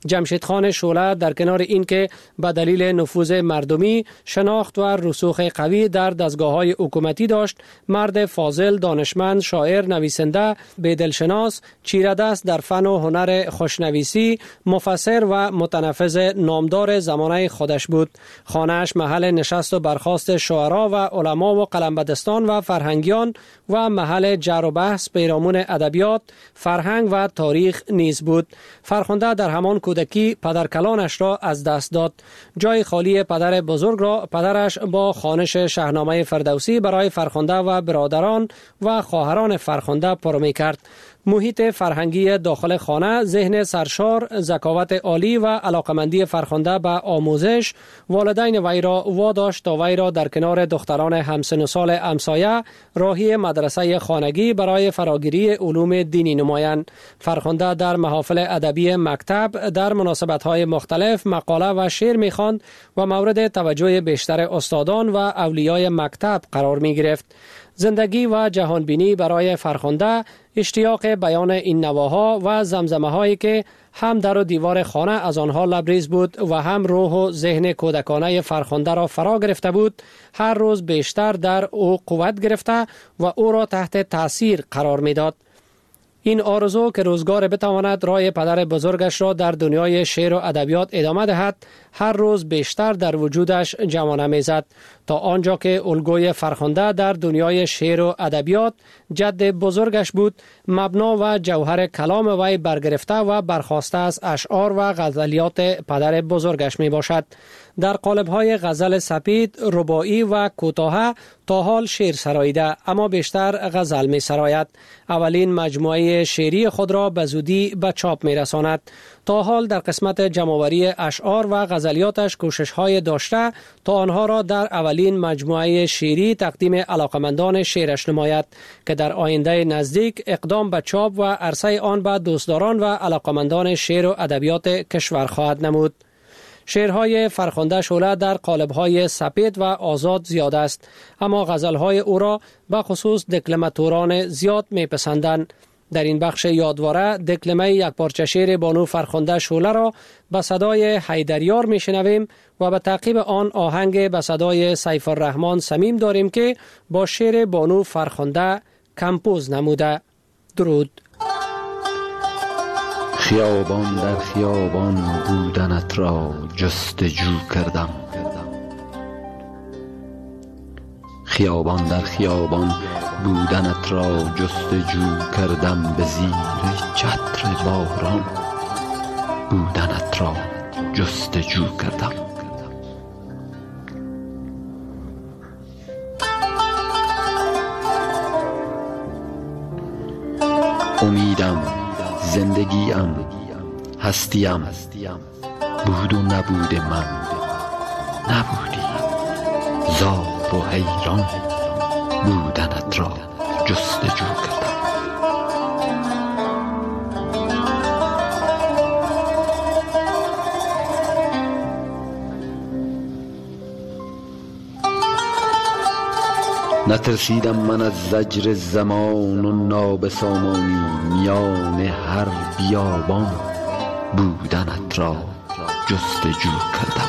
جمشید خان شعله در کنار اینکه به دلیل نفوذ مردمی، شناخت و رسوخ قوی در دستگاه‌های حکومتی داشت، مرد فاضل، دانشمند، شاعر، نویسنده، بی‌دلشناس، چیره دست در فن و هنر خوشنویسی، مفسر و متنفذ نامدار زمانه خودش بود. خانه‌اش محل نشست و برخاست شعرا و علما و قلمبدستان و فرهنگیان و محل جر و بحث پیرامون ادبیات، فرهنگ و تاریخ نیز بود. فرخنده در همان کودکی پدرکلانش را از دست داد. جای خالی پدر بزرگ را پدرش با خوانش شاهنامه فردوسی برای فرخنده و برادران و خواهران فرخنده پر می‌کرد. محیط فرهنگی داخل خانه، ذهن سرشار، ذکاوت عالی و علاقمندی فرخنده به آموزش والدین وی را واداشت تا وی را در کنار دختران همسن و سال همسایه راهی مدرسه خانگی برای فراگیری علوم دینی نمایند. فرخنده در محافل ادبی مکتب در مناسبت‌های مختلف مقاله و شعر می‌خواند و مورد توجه بیشتر استادان و اولیای مکتب قرار می‌گرفت. زندگی و جهانبینی برای فرخنده اشتیاق بیان این نواها و زمزمه هایی که هم در و دیوار خانه از آنها لبریز بود و هم روح و ذهن کودکانه فرخنده را فرا گرفته بود، هر روز بیشتر در او قوت گرفته و او را تحت تأثیر قرار میداد. این آرزو که روزگار بتواند راه پدر بزرگش را در دنیای شعر و ادبیات ادامه دهد، هر روز بیشتر در وجودش جوانه میزد تا آنجا که الگوی فرخنده در دنیای شعر و ادبیات جد بزرگش بود، مبنا و جوهر کلام وی برگرفته و برخاسته از اشعار و غزلیات پدر بزرگش می باشد. در قالب‌های غزل سپید، رباعی و کوتاه تا حال شعر سراییده، اما بیشتر غزل می سراید. اولین مجموعه شعری خود را به زودی به چاپ می رساند. تا حال در قسمت جمع‌آوری اشعار و غزلیاتش کوشش‌های داشته تا آنها را در اولین مجموعه شعری تقدیم علاقمندان شعرش نماید که در آینده نزدیک اقدام به چاپ و عرضه آن به دوستداران و علاقمندان شعر و ادبیات کشور خواهد نمود. شعرهای فرخنده شعله در قالب‌های سپید و آزاد زیاد است، اما غزل‌های او را به خصوص دکلماتوران زیاد می‌پسندند. در این بخش یادواره دکلمه یک پارچه شعر بانو فرخنده شعله را به صدای حیدریار میشنویم و به تعقیب آن آهنگ به صدای سیف الرحمن صمیم داریم که با شعر بانو فرخنده کمپوز نموده. درود. خیابان در خیابان بودنت را جستجو کردم، خیابان در خیابان بودنت را جستجو کردم، به زیر چتر باران بودنت را جستجو کردم. امیدم، زندگیم، هستیم، بود و نبود من، نبودی، زار و حیران بودنت را جستجو کردم. نترسیدم من از زجر زمان و نابسامانی، میان هر بیابان بودنت را جستجو کردم.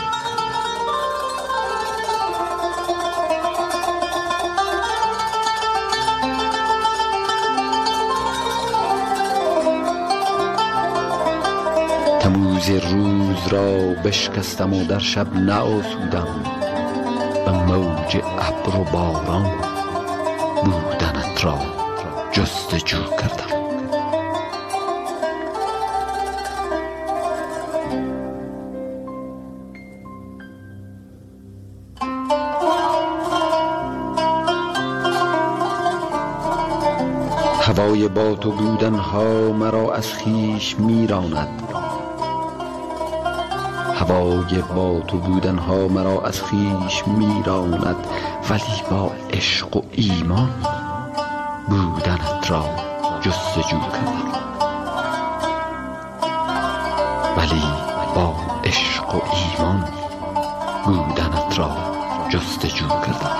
تموز روز را بشکستم و در شب نآسودم، به موج ابر و باران بودنت را جستجو کردم. هوای با تو بودنها مرا از خویش میراند، هوای با تو بودنها مرا از خویش میراند، ولی با عشق و ایمان بودنت را جستجو کردم. ولی با عشق و ایمان بودنت را جستجو کردم.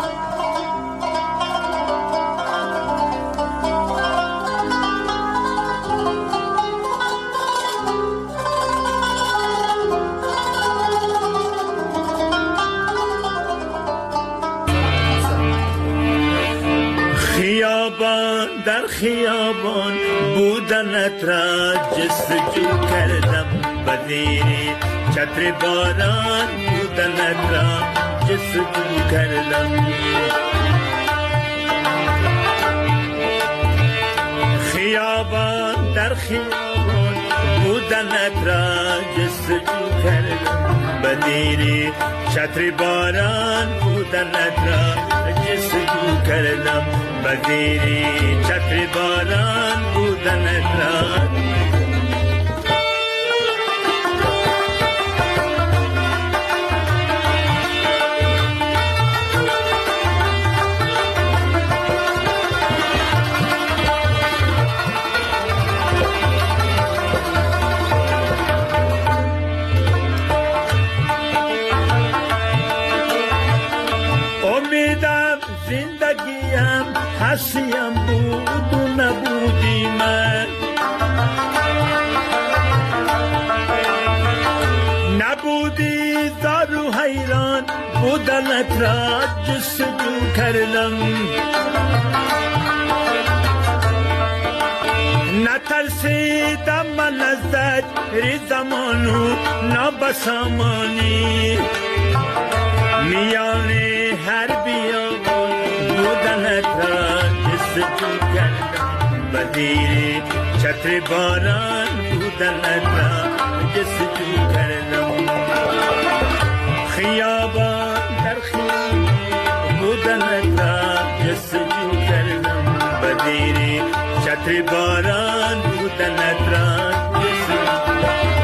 در خیابان بودنت را جستجو کردم، بدیر چتر باران بودنت را جستجو کردم. خیابان در خیابان بودنت را جستجو کردم، بدیر چتر باران بودنت را جستجو کردم، بدیر چتر باران بودنت را. امیدم زندگیم حسیم بود و نبودی من، نبودی زار و حیران بودنت را جستجو کردم، نترسیدم من از زجر زمان و نابسامانی، میان هر بیابان بودنت را جستجو کردم، بدیر چتر باران بودنت را جستجو کردم. خیابان در خیابان بودنت را جستجو کردم، بدیر چتر باران بودنت را جستجو کردم.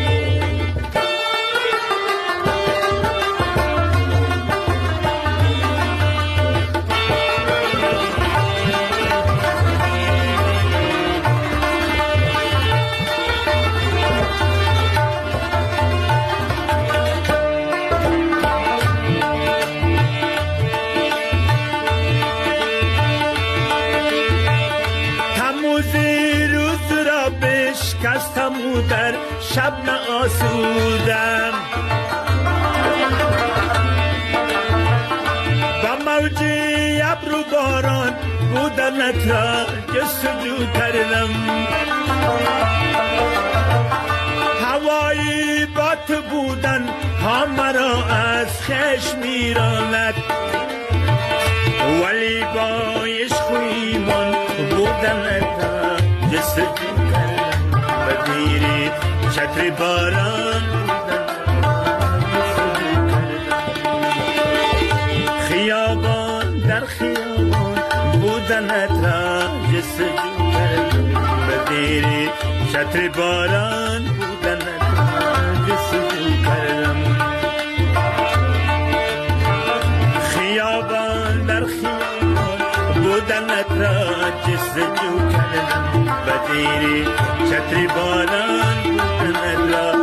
شکستم و در شب نآسودم، با موج ابر و باران بودنت را جستجو کردم، هوایی با تو بودن ها مرا از خشم میراند، ولی با عشق و ایمان بودنت را جستجو کردم، بدیر چتر باران خیابان در خیابان بودنت را جستجو کردم، بدیر چتر باران بودنت را جستجو کردم. خیابان در خیابان بودنت را جستجو کردم، بدیر چتر باران بودنت را.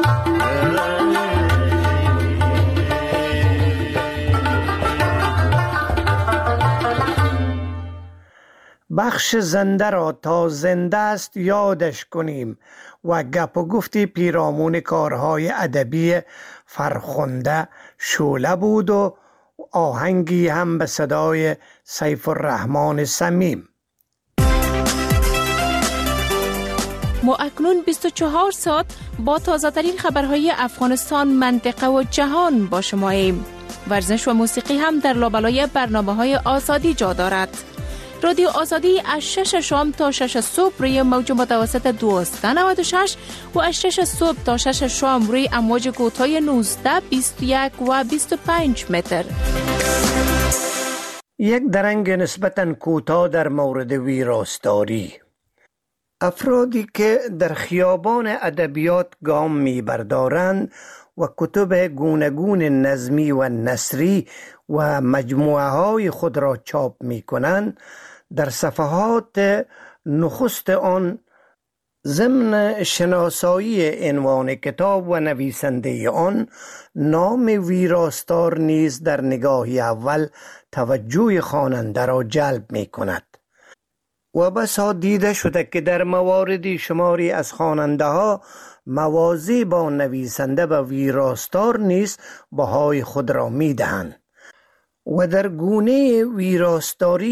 بخش زنده را تا زنده است یادش کنیم و گپ و گفتی پیرامون کارهای ادبی فرخنده شعله بود و آهنگی هم به صدای سیف الرحمن صمیم. ما اکنون 24 ساعت با تازه‌ترین خبرهای افغانستان، منطقه و جهان با شماییم. ورزش و موسیقی هم در لابلای برنامه‌های آزادی جا دارد. رادیو آزادی از 6 شام تا 6 صبح روی موج متوسط 1296 و از 6 صبح تا 6 شام روی امواج کوتاه 19، 21 و 25 متر. یک درنگ نسبتاً کوتاه در مورد ویراستاری. افرادی که در خیابان ادبیات گام می‌بردارند و کتب گوناگون نظمی و نثری و مجموعه‌های خود را چاپ می‌کنند، در صفحات نخست آن ضمن شناسایی عنوان کتاب و نویسنده آن نام ویراستار نیز در نگاهی اول توجه خواننده را جلب می‌کند. و بسا دیده شده که در مواردی شماری از خواننده ها موازی با نویسنده و ویراستار نیز بهای خود را می دهند و در گونه ویراستاری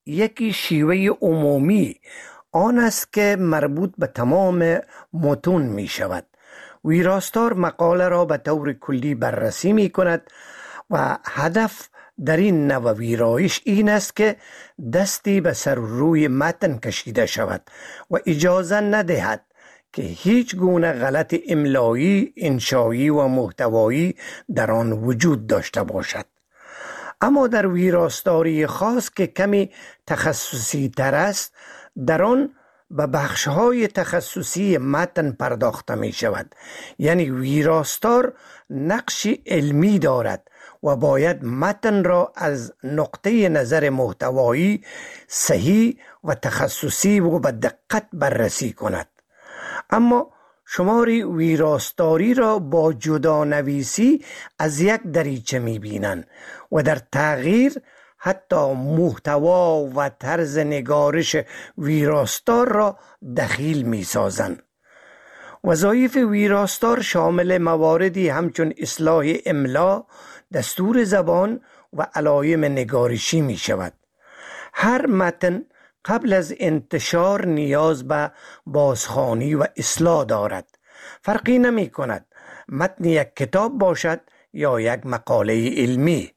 یکی شیوه عمومی آن است که مربوط به تمام متون می شود. ویراستار مقاله را به طور کلی بررسی می کند و هدف در این نوع ویرایش این است که دستی به سر روی متن کشیده شود و اجازه ندهد که هیچ گونه غلط املایی، انشایی و محتوایی در آن وجود داشته باشد. اما در ویراستاری خاص که کمی تخصصی تر است، در آن به بخش‌های تخصصی متن پرداخته می شود. یعنی ویراستار نقشی علمی دارد و باید متن را از نقطه نظر محتوایی صحیح و تخصصی و به دقت بررسی کند. اما شماری ویراستاری را با جدانویسی از یک دریچه می بینند و در تغییر حتی محتوا و طرز نگارش ویراستار را دخیل می سازند. وظایف ویراستار شامل مواردی همچون اصلاح املا، دستور زبان و علائم نگارشی می شود. هر متن قبل از انتشار نیاز به بازخوانی و اصلاح دارد. فرقی نمی کند متن یک کتاب باشد یا یک مقاله علمی.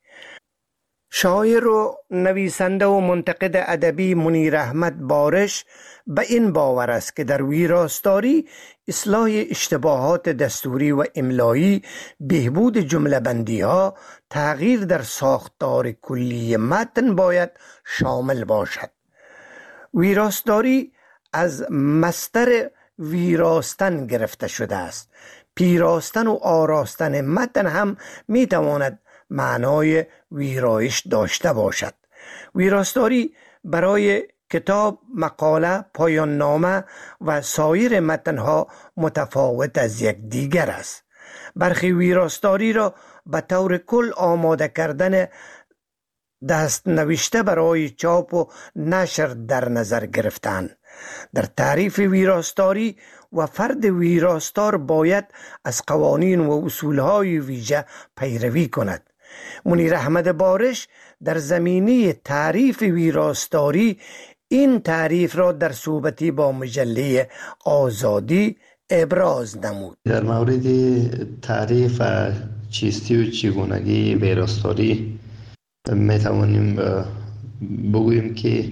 شاعر و نویسنده و منتقد ادبی منیر احمد بارش به این باور است که در ویراستاری اصلاح اشتباهات دستوری و املایی، بهبود جمله بندی ها، تغییر در ساختار کلی متن باید شامل باشد. ویراستاری از مصدر ویراستن گرفته شده است. پیراستن و آراستن متن هم می تواند معنای ویرایش داشته باشد. ویراستاری برای کتاب، مقاله، پایان نامه و سایر متنها متفاوت از یک دیگر است. برخی ویراستاری را به طور کل آماده کردن دست نوشته برای چاپ و نشر در نظر گرفتند. در تعریف ویراستاری و فرد ویراستار باید از قوانین و اصولهای ویژه پیروی کند. منیر احمد بارش در زمینه تعریف ویراستاری این تعریف را در صحبتی با مجله آزادی ابراز نمود. در مورد تعریف چیستی و چگونگی ویراستاری می توانیم بگوییم که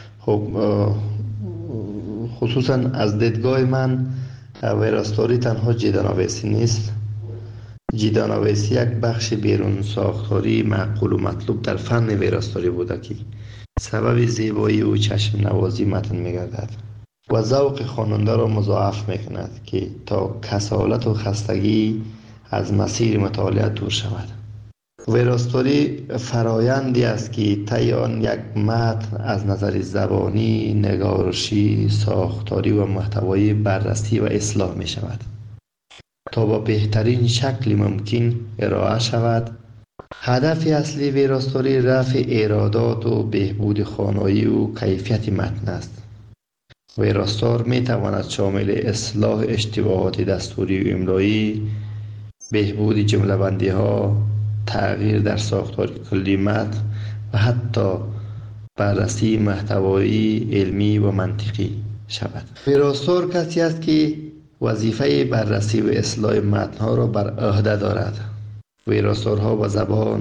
خصوصا از دیدگاه من ویراستاری تنها جیدانویسی نیست. جیدانویسی یک بخش بیرون ساختاری معقول و مطلوب در فن ویراستاری بوده که سبب زیبایی و چشم نوازی متن می گردد و ذوق خواننده را مضاعف می کند که تا کسالت و خستگی از مسیر مطالعه دور شود. ویراستاری فرایندی است که طی آن یک متن از نظر زبانی، نگارشی، ساختاری و محتوایی بررسی و اصلاح می شود تا با بهترین شکل ممکن ارائه شود. هدف اصلی ویراستاری رفع ایرادات و بهبود خوانایی و کیفیت متن است. ویراستار می تواند شامل اصلاح اشتباهات دستوری و املایی، بهبود جمله بندی ها، تغییر در ساختار کلی متن و حتی بررسی محتوایی علمی و منطقی شود. ویراستار کسی است که وظیفه بررسی و اصلاح متن‌ها را بر عهده دارد. ویراستارها با زبان،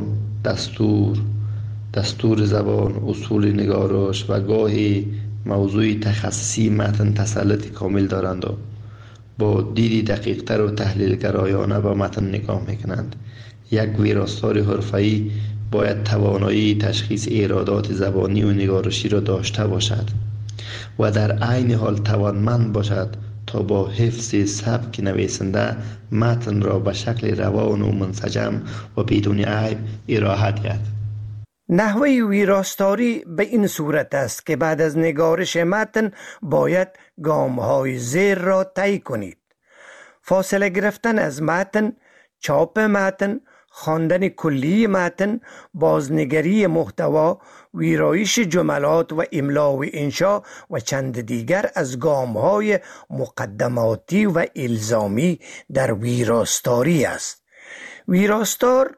دستور زبان، اصول نگارش و گاهی موضوع تخصصی متن تسلط کامل دارند و با دیدی دقیق‌تر و تحلیل‌گرایانه به متن نگاه می‌کنند. یک ویراستار حرفه‌ای باید توانایی تشخیص ایرادات زبانی و نگارشی را داشته باشد و در عین حال توانمند باشد تا با حفظ سبک نویسنده متن را به شکل روان و منسجم و بدون عیب ارائه دهد. نحوه ویراستاری به این صورت است که بعد از نگارش متن باید گام‌های زیر را طی کنید: فاصله گرفتن از متن، چاپ متن، خواندن کلی متن، بازنگری محتوا، ویرایش جملات و املا و انشا و چند دیگر از گام‌های مقدماتی و الزامی در ویراستاری است. ویراستار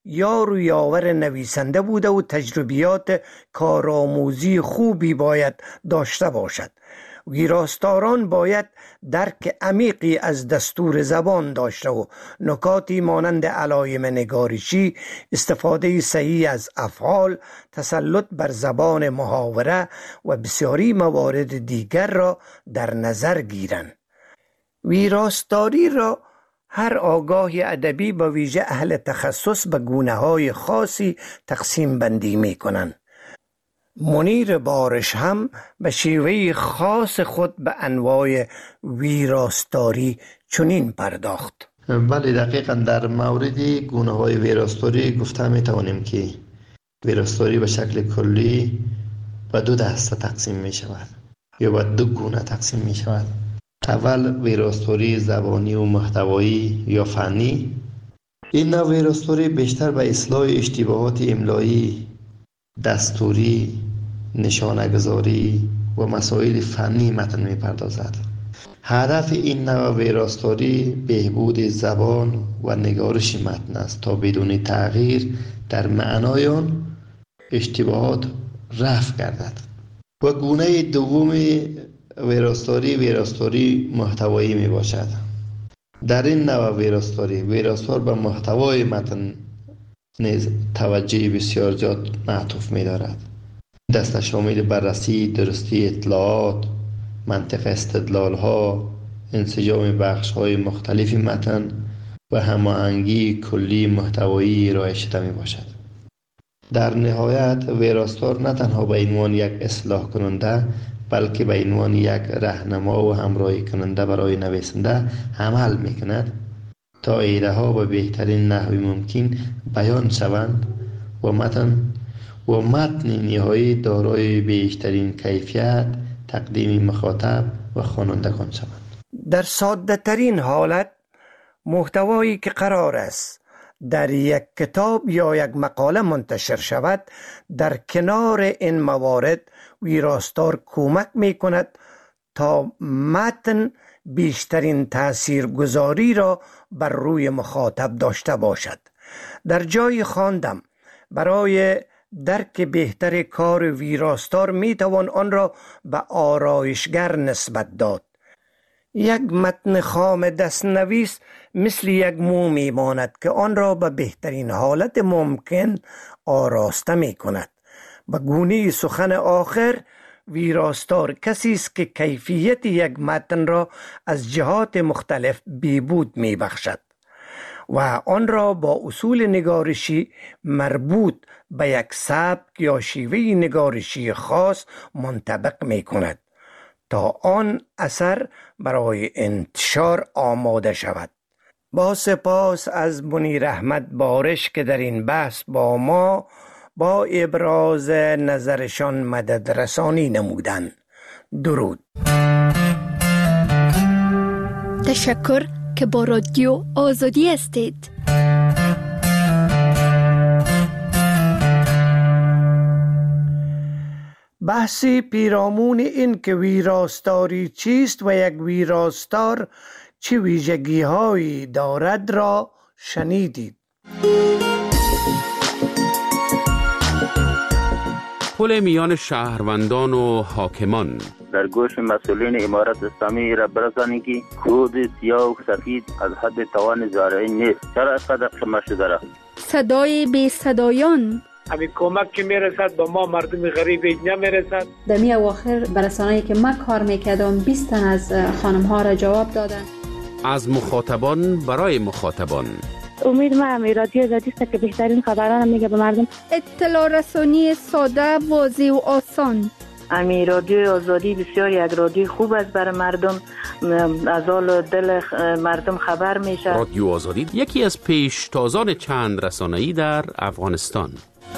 یار و یاور نویسنده بوده و تجربیات کارآموزی خوبی باید داشته باشد. ویراستاران باید درک عمیقی از دستور زبان داشته و نکاتی مانند علائم نگارشی، استفاده صحیح از افعال، تسلط بر زبان محاوره و بسیاری موارد دیگر را در نظر گیرند. ویراستاری را هر آگاه ادبی با ویژه اهل تخصص به گونه‌های خاصی تقسیم بندی می کنند. منیر بارش هم به شیوه خاص خود به انواع ویراستاری چنین پرداخت. بله، دقیقا در مورد گونه‌های ویراستاری گفته می توانیم که ویراستاری به شکل کلی به دو دسته تقسیم می شود یا به دو گونه تقسیم می شود. اول ویراستاری زبانی و محتوایی یا فنی. این نوع ویراستاری بیشتر به اصلاح اشتباهات املایی، دستوری، نشانه‌گذاری و مسائل فنی متن می‌پردازد. هدف این نوع ویراستاری بهبود زبان و نگارش متن است تا بدون تغییر در معنای آن اشتباهات رفع گردد. و گونه دوم ویراستاری محتوایی می باشد. در این نوع ویراستار به محتوای متن نیز توجه بسیار زیاد معطوف می دارد. دسته شامل بررسی درستی اطلاعات، منطق استدلال ها، انسجام بخش های مختلف متن و هماهنگی کلی محتوایی ارائه شده می باشد. در نهایت ویراستار نه تنها به عنوان یک اصلاح کننده بلکه به عنوان یک راهنما و همراهی کننده برای نویسنده عمل می کند تا ایده ها به بهترین نحو ممکن بیان شوند و متن نهایی دارای بیشترین کیفیت تقدیم مخاطب و خوانندگان شوند. در ساده ترین حالت محتوایی که قرار است در یک کتاب یا یک مقاله منتشر شود، در کنار این موارد ویراستار کمک می کند تا متن بیشترین تاثیرگذاری را بر روی مخاطب داشته باشد. در جای خواندم برای درک بهتر کار ویراستار می توان آن را به آرایشگر نسبت داد. یک متن خام دستنویس مثل یک مو می ماند که آن را به بهترین حالت ممکن آراسته می کند. به گونه سخن آخر، ویراستار کسی است که کیفیت یک متن را از جهات مختلف بهبود می بخشد و آن را با اصول نگارشی مربوط به یک سبک یا شیوه نگارشی خاص منطبق می کند تا آن اثر برای انتشار آماده شود. با سپاس از منیر احمد بارش که در این بحث با ما با ابراز نظرشان مدد رسانی نمودند. درود. تشکر که با رادیو آزادی هستید. بحثی پیرامون این که ویراستاری چیست و یک ویراستار چه ویژگی هایی دارد را شنیدید. پل میان شهروندان و حاکمان. در گوش مسئولین امارت اسلامی را برسانید که کود سیاه و سفید از حد توان زارعی نیست. چرا اینقدر قمه شده را؟ صدای بی صدایان. همین کمک که میرسد به ما مردم غریب نمیرسد. در می اواخر برسانه‌ای که من کار میکردم 20 تن از خانم ها را جواب دادن. از مخاطبان برای مخاطبان. امید ما هم رادیو آزادی است که بهترین خبران میگه به مردم. اطلاع رسانی ساده، واضح و آسان. امی رادیو آزادی بسیار یک رادیو خوب است برای مردم، از حال دل مردم خبر میشه. رادیو آزادی یکی از پیشتازان چند رسانه‌ای در افغانستان.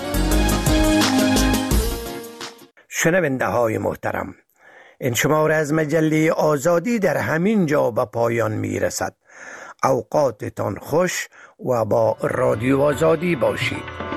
شنونده های محترم، این شماره از مجله آزادی در همین جا به پایان میرسد. اوقاتتان خوش و با رادیو آزادی باشید.